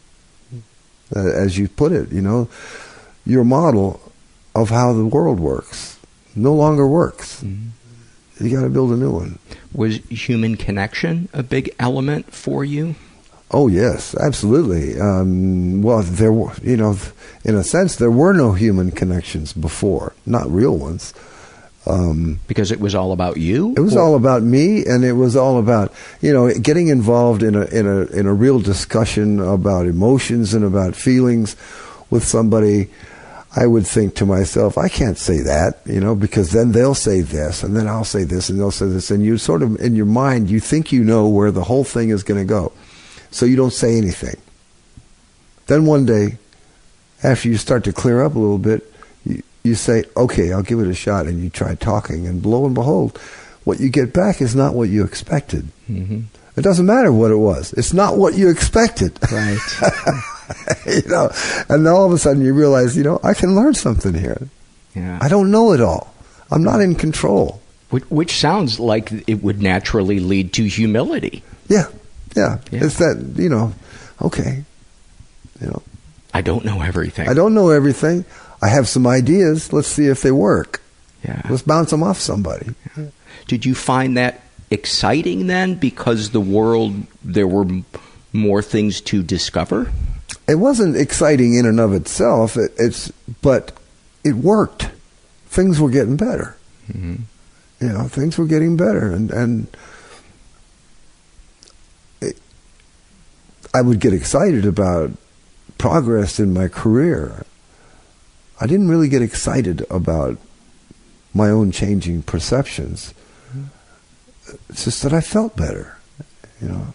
uh, as you put it, you know, your model of how the world works no longer works. Mm-hmm. You got to build a new one. Was human connection a big element for you? Oh, yes, absolutely. Um, well, there were, you know, in a sense, there were no human connections before, not real ones. Um, because it was all about you? It was or? all about me, and it was all about, you know, getting involved in a in a in a real discussion about emotions and about feelings with somebody. I would think to myself, I can't say that, you know, because then they'll say this, and then I'll say this, and they'll say this, and you sort of, in your mind, you think you know where the whole thing is going to go. So you don't say anything. Then one day, after you start to clear up a little bit, you, you say, okay, I'll give it a shot, and you try talking, and lo and behold, what you get back is not what you expected. Mm-hmm. It doesn't matter what it was. It's not what you expected. Right. You know, and then all of a sudden you realize, you know, I can learn something here. Yeah. I don't know it all. I'm not in control. Which, which sounds like it would naturally lead to humility. Yeah. Yeah, yeah, it's that, you know, okay, you know. I don't know everything. I don't know everything. I have some ideas. Let's see if they work. Yeah. Let's bounce them off somebody. Yeah. Did you find that exciting then because the world, there were more things to discover? It wasn't exciting in and of itself, it, it's, but it worked. Things were getting better. Mm-hmm. You know, things were getting better, and, and I would get excited about progressed in my career, I didn't really get excited about my own changing perceptions. It's just that I felt better, you know.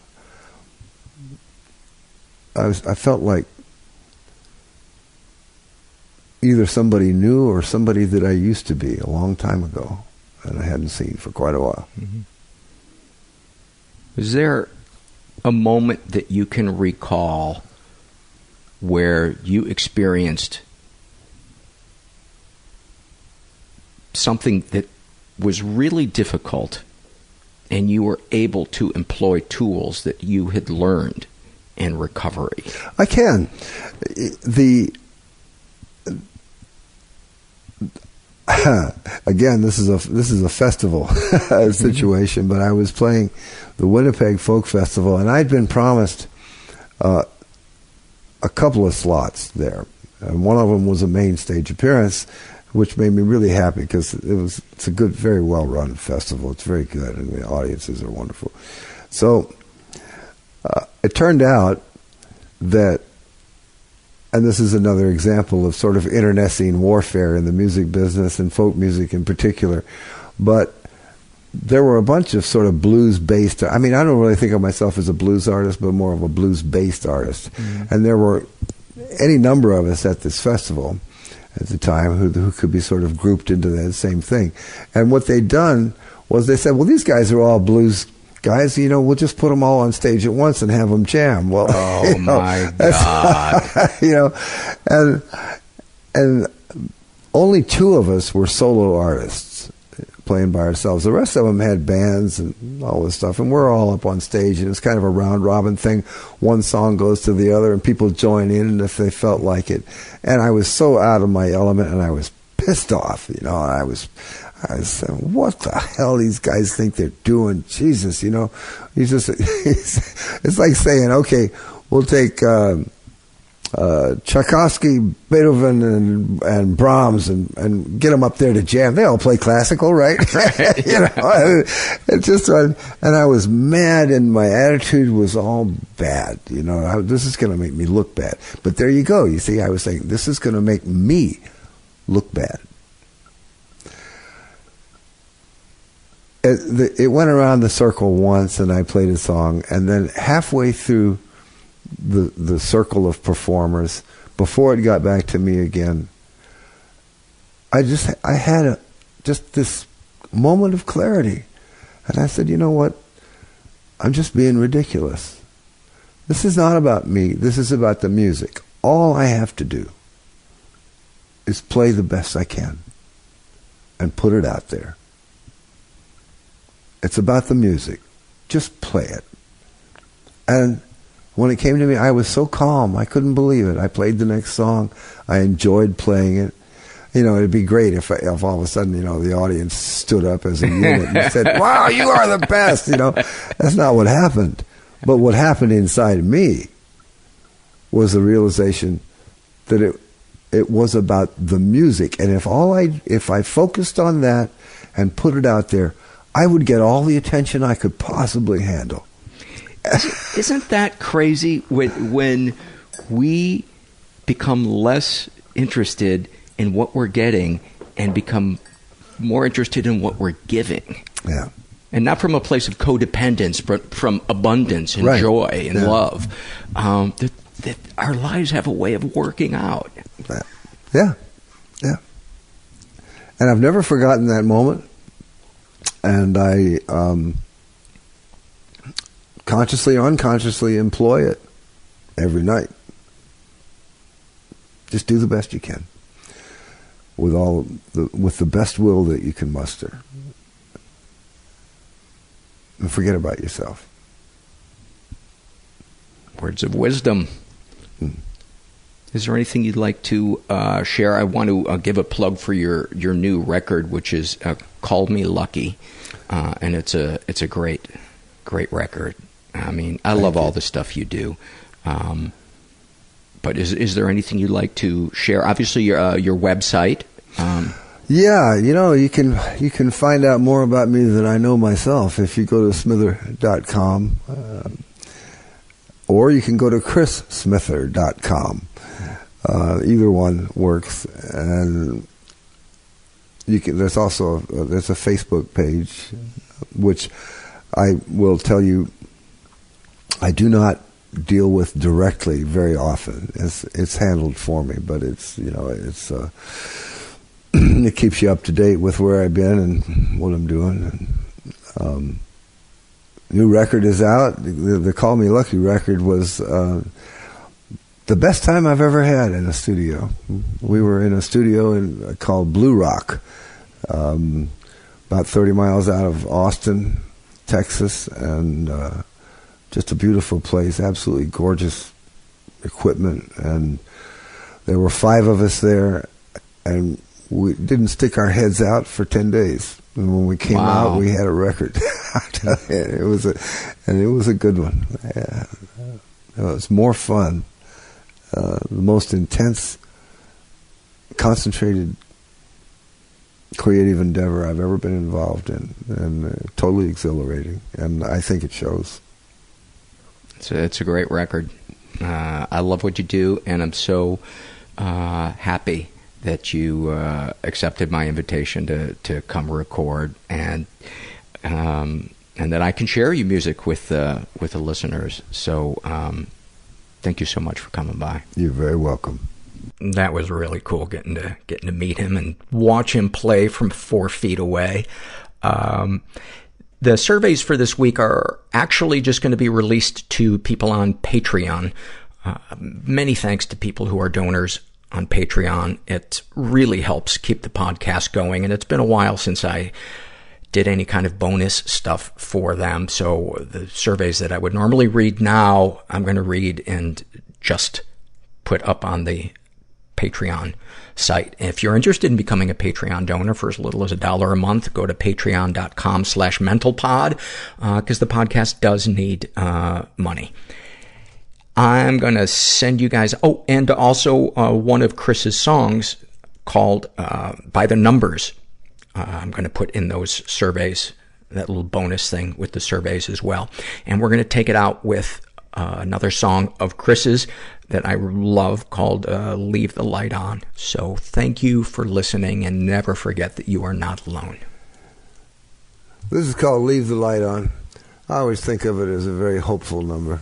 I was, I felt like either somebody new or somebody that I used to be a long time ago and I hadn't seen for quite a while. Mm-hmm. Is there a moment that you can recall where you experienced something that was really difficult and you were able to employ tools that you had learned in recovery? I can. The again, this is a this is a festival situation, mm-hmm. but I was playing the Winnipeg Folk Festival, and I'd been promised uh, a couple of slots there, and one of them was a main stage appearance, which made me really happy because it was it's a good, very well run festival. It's very good, and the audiences are wonderful. So uh, it turned out that. And this is another example of sort of internecine warfare in the music business and folk music in particular. But there were a bunch of sort of blues-based... I mean, I don't really think of myself as a blues artist, but more of a blues-based artist. Mm-hmm. And there were any number of us at this festival at the time who, who could be sort of grouped into that same thing. And what they'd done was they said, well, these guys are all blues guys, you know, we'll just put them all on stage at once and have them jam. Well, oh you know, my God! You know, and and only two of us were solo artists playing by ourselves. The rest of them had bands and all this stuff, and we're all up on stage, and it's kind of a round robin thing. One song goes to the other, and people join in if they felt like it. And I was so out of my element, and I was pissed off. You know, I was. I was saying, what the hell these guys think they're doing? Jesus, you know, he's just, he's, it's like saying, okay, we'll take uh, uh, Tchaikovsky, Beethoven, and and Brahms and, and get them up there to jam. They all play classical, right? You know, it just, and I was mad and my attitude was all bad. You know, I, this is going to make me look bad. But there you go. You see, I was saying, this is going to make me look bad. It, it went around the circle once, and I played a song, and then halfway through the the circle of performers, before it got back to me again, I just I had a just this moment of clarity, and I said, you know what? I'm just being ridiculous. This is not about me. This is about the music. All I have to do is play the best I can and put it out there. It's about the music. Just play it. And when it came to me, I was so calm. I couldn't believe it. I played the next song. I enjoyed playing it. You know, it'd be great if, if all of a sudden, you know, the audience stood up as a unit and said, wow, you are the best. You know, that's not what happened. But what happened inside me was the realization that it it was about the music. And if all I if I focused on that and put it out there, I would get all the attention I could possibly handle. Isn't that crazy when, when we become less interested in what we're getting and become more interested in what we're giving? Yeah. And not from a place of codependence, but from abundance and right. joy and yeah. love. Um, that, that our lives have a way of working out. Yeah. Yeah. And I've never forgotten that moment. And I um, consciously or unconsciously employ it every night. Just do the best you can with all the, with the best will that you can muster, and forget about yourself. Words of wisdom. Hmm. Is there anything you'd like to uh, share? I want to uh, give a plug for your, your new record, which is uh, "Call Me Lucky," uh, and it's a it's a great great record. I mean, I Thank love you. all the stuff you do. Um, but is is there anything you'd like to share? Obviously, your uh, your website. Um, yeah, you know, you can you can find out more about me than I know myself if you go to smither dot com, uh, or you can go to chris smither dot com. Uh, either one works, and you can. There's also a, there's a Facebook page, which I will tell you, I do not deal with directly very often. It's it's handled for me, but it's you know it's uh, it keeps you up to date with where I've been and what I'm doing. And, um, new record is out. The, the Call Me Lucky record was. Uh, The best time I've ever had in a studio. We were in a studio in, uh, called Blue Rock, um, about thirty miles out of Austin, Texas, and uh, just a beautiful place, absolutely gorgeous equipment. And there were five of us there, and we didn't stick our heads out for ten days. And when we came wow. out, we had a record. It was a, and it was a good one. Yeah. It was more fun. Uh, the most intense, concentrated, creative endeavor I've ever been involved in, and uh, totally exhilarating, and I think it shows. It's a, it's a great record. Uh, I love what you do, and I'm so uh, happy that you uh, accepted my invitation to, to come record, and um, and that I can share your music with uh, with the listeners. So. Um, Thank you so much for coming by. You're very welcome. That was really cool getting to getting to meet him and watch him play from four feet away. Um, the surveys for this week are actually just going to be released to people on Patreon. Uh, many thanks to people who are donors on Patreon. It really helps keep the podcast going, and it's been a while since I did any kind of bonus stuff for them. So the surveys that I would normally read now, I'm going to read and just put up on the Patreon site. If you're interested in becoming a Patreon donor for as little as a dollar a month, go to patreon.com slash mentalpod, uh, because the podcast does need, uh, money. I'm going to send you guys, oh, and also, uh, one of Chris's songs called, uh, By the Numbers. Uh, I'm going to put in those surveys, that little bonus thing with the surveys as well. And we're going to take it out with uh, another song of Chris's that I love called uh, Leave the Light On. So thank you for listening, and never forget that you are not alone. This is called Leave the Light On. I always think of it as a very hopeful number.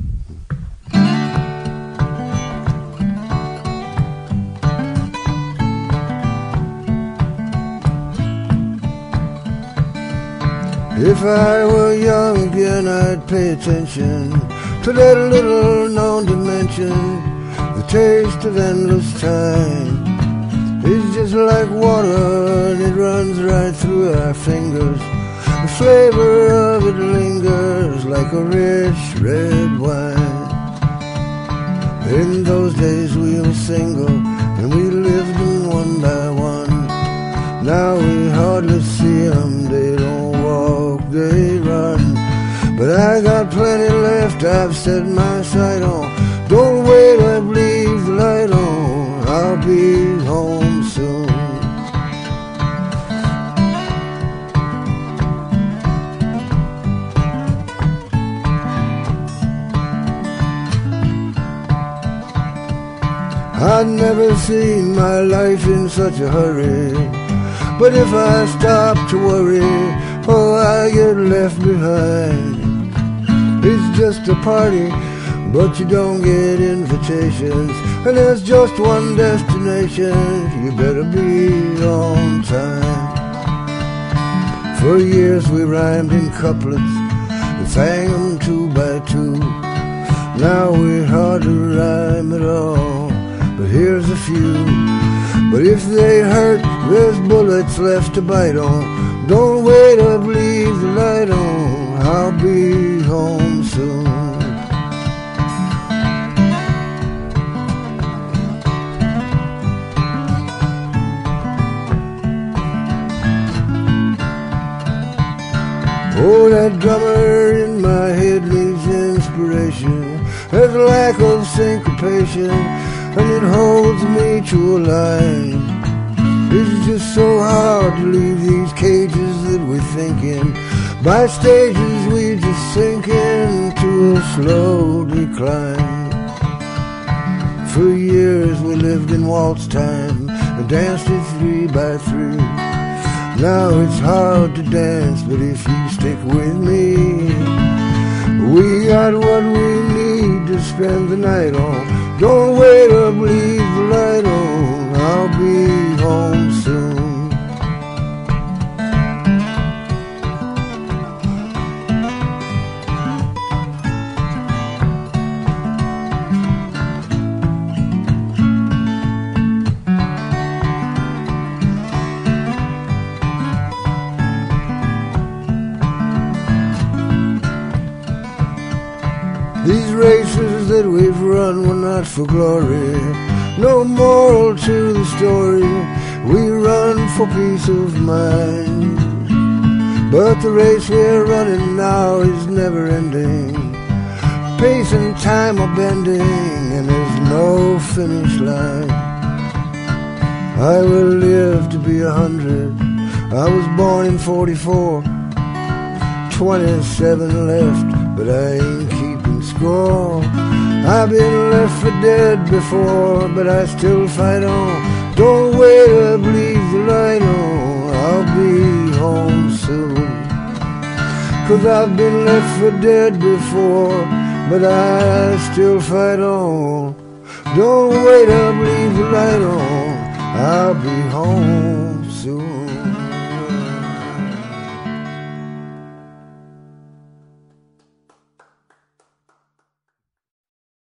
If I were young again, I'd pay attention to that little known dimension. The taste of endless time is just like water, and it runs right through our fingers. The flavor of it lingers like a rich red wine. In those days we were single, and we lived them one by one. Now we hardly see them, they don't walk, they run. But I got plenty left, I've set my sight on. Don't wait up, leave the light on, I'll be home soon. I'd never seen my life in such a hurry, but if I stop to worry, oh, I get left behind. It's just a party, but you don't get invitations, and there's just one destination, you better be on time. For years we rhymed in couplets and sang them two by two. Now we hardly rhyme at all, but here's a few. But if they hurt, there's bullets left to bite on. Don't wait up, leave the light on, I'll be home soon. Oh, that drummer in my head needs inspiration. There's a lack of syncopation, and it holds me to a line. It's just so hard to leave these cages that we think in. By stages we just sink into a slow decline. For years we lived in waltz time and danced it three by three. Now it's hard to dance, but if you stick with me, we got what we need to spend the night on. Don't wait up, leave the light on. I'll be home soon. These races that we've run were not for glory. No moral to the story. We run for peace of mind. But the race we're running now is never ending. Pace and time are bending and there's no finish line. I will live to be a hundred. I was born in forty-four. Twenty-seven left, but I ain't keeping score. I've been left for dead before, but I still fight on. Don't wait up, leave the light on. I'll be home soon. Cause I've been left for dead before, but I still fight on. Don't wait up, leave the light on. I'll be home soon.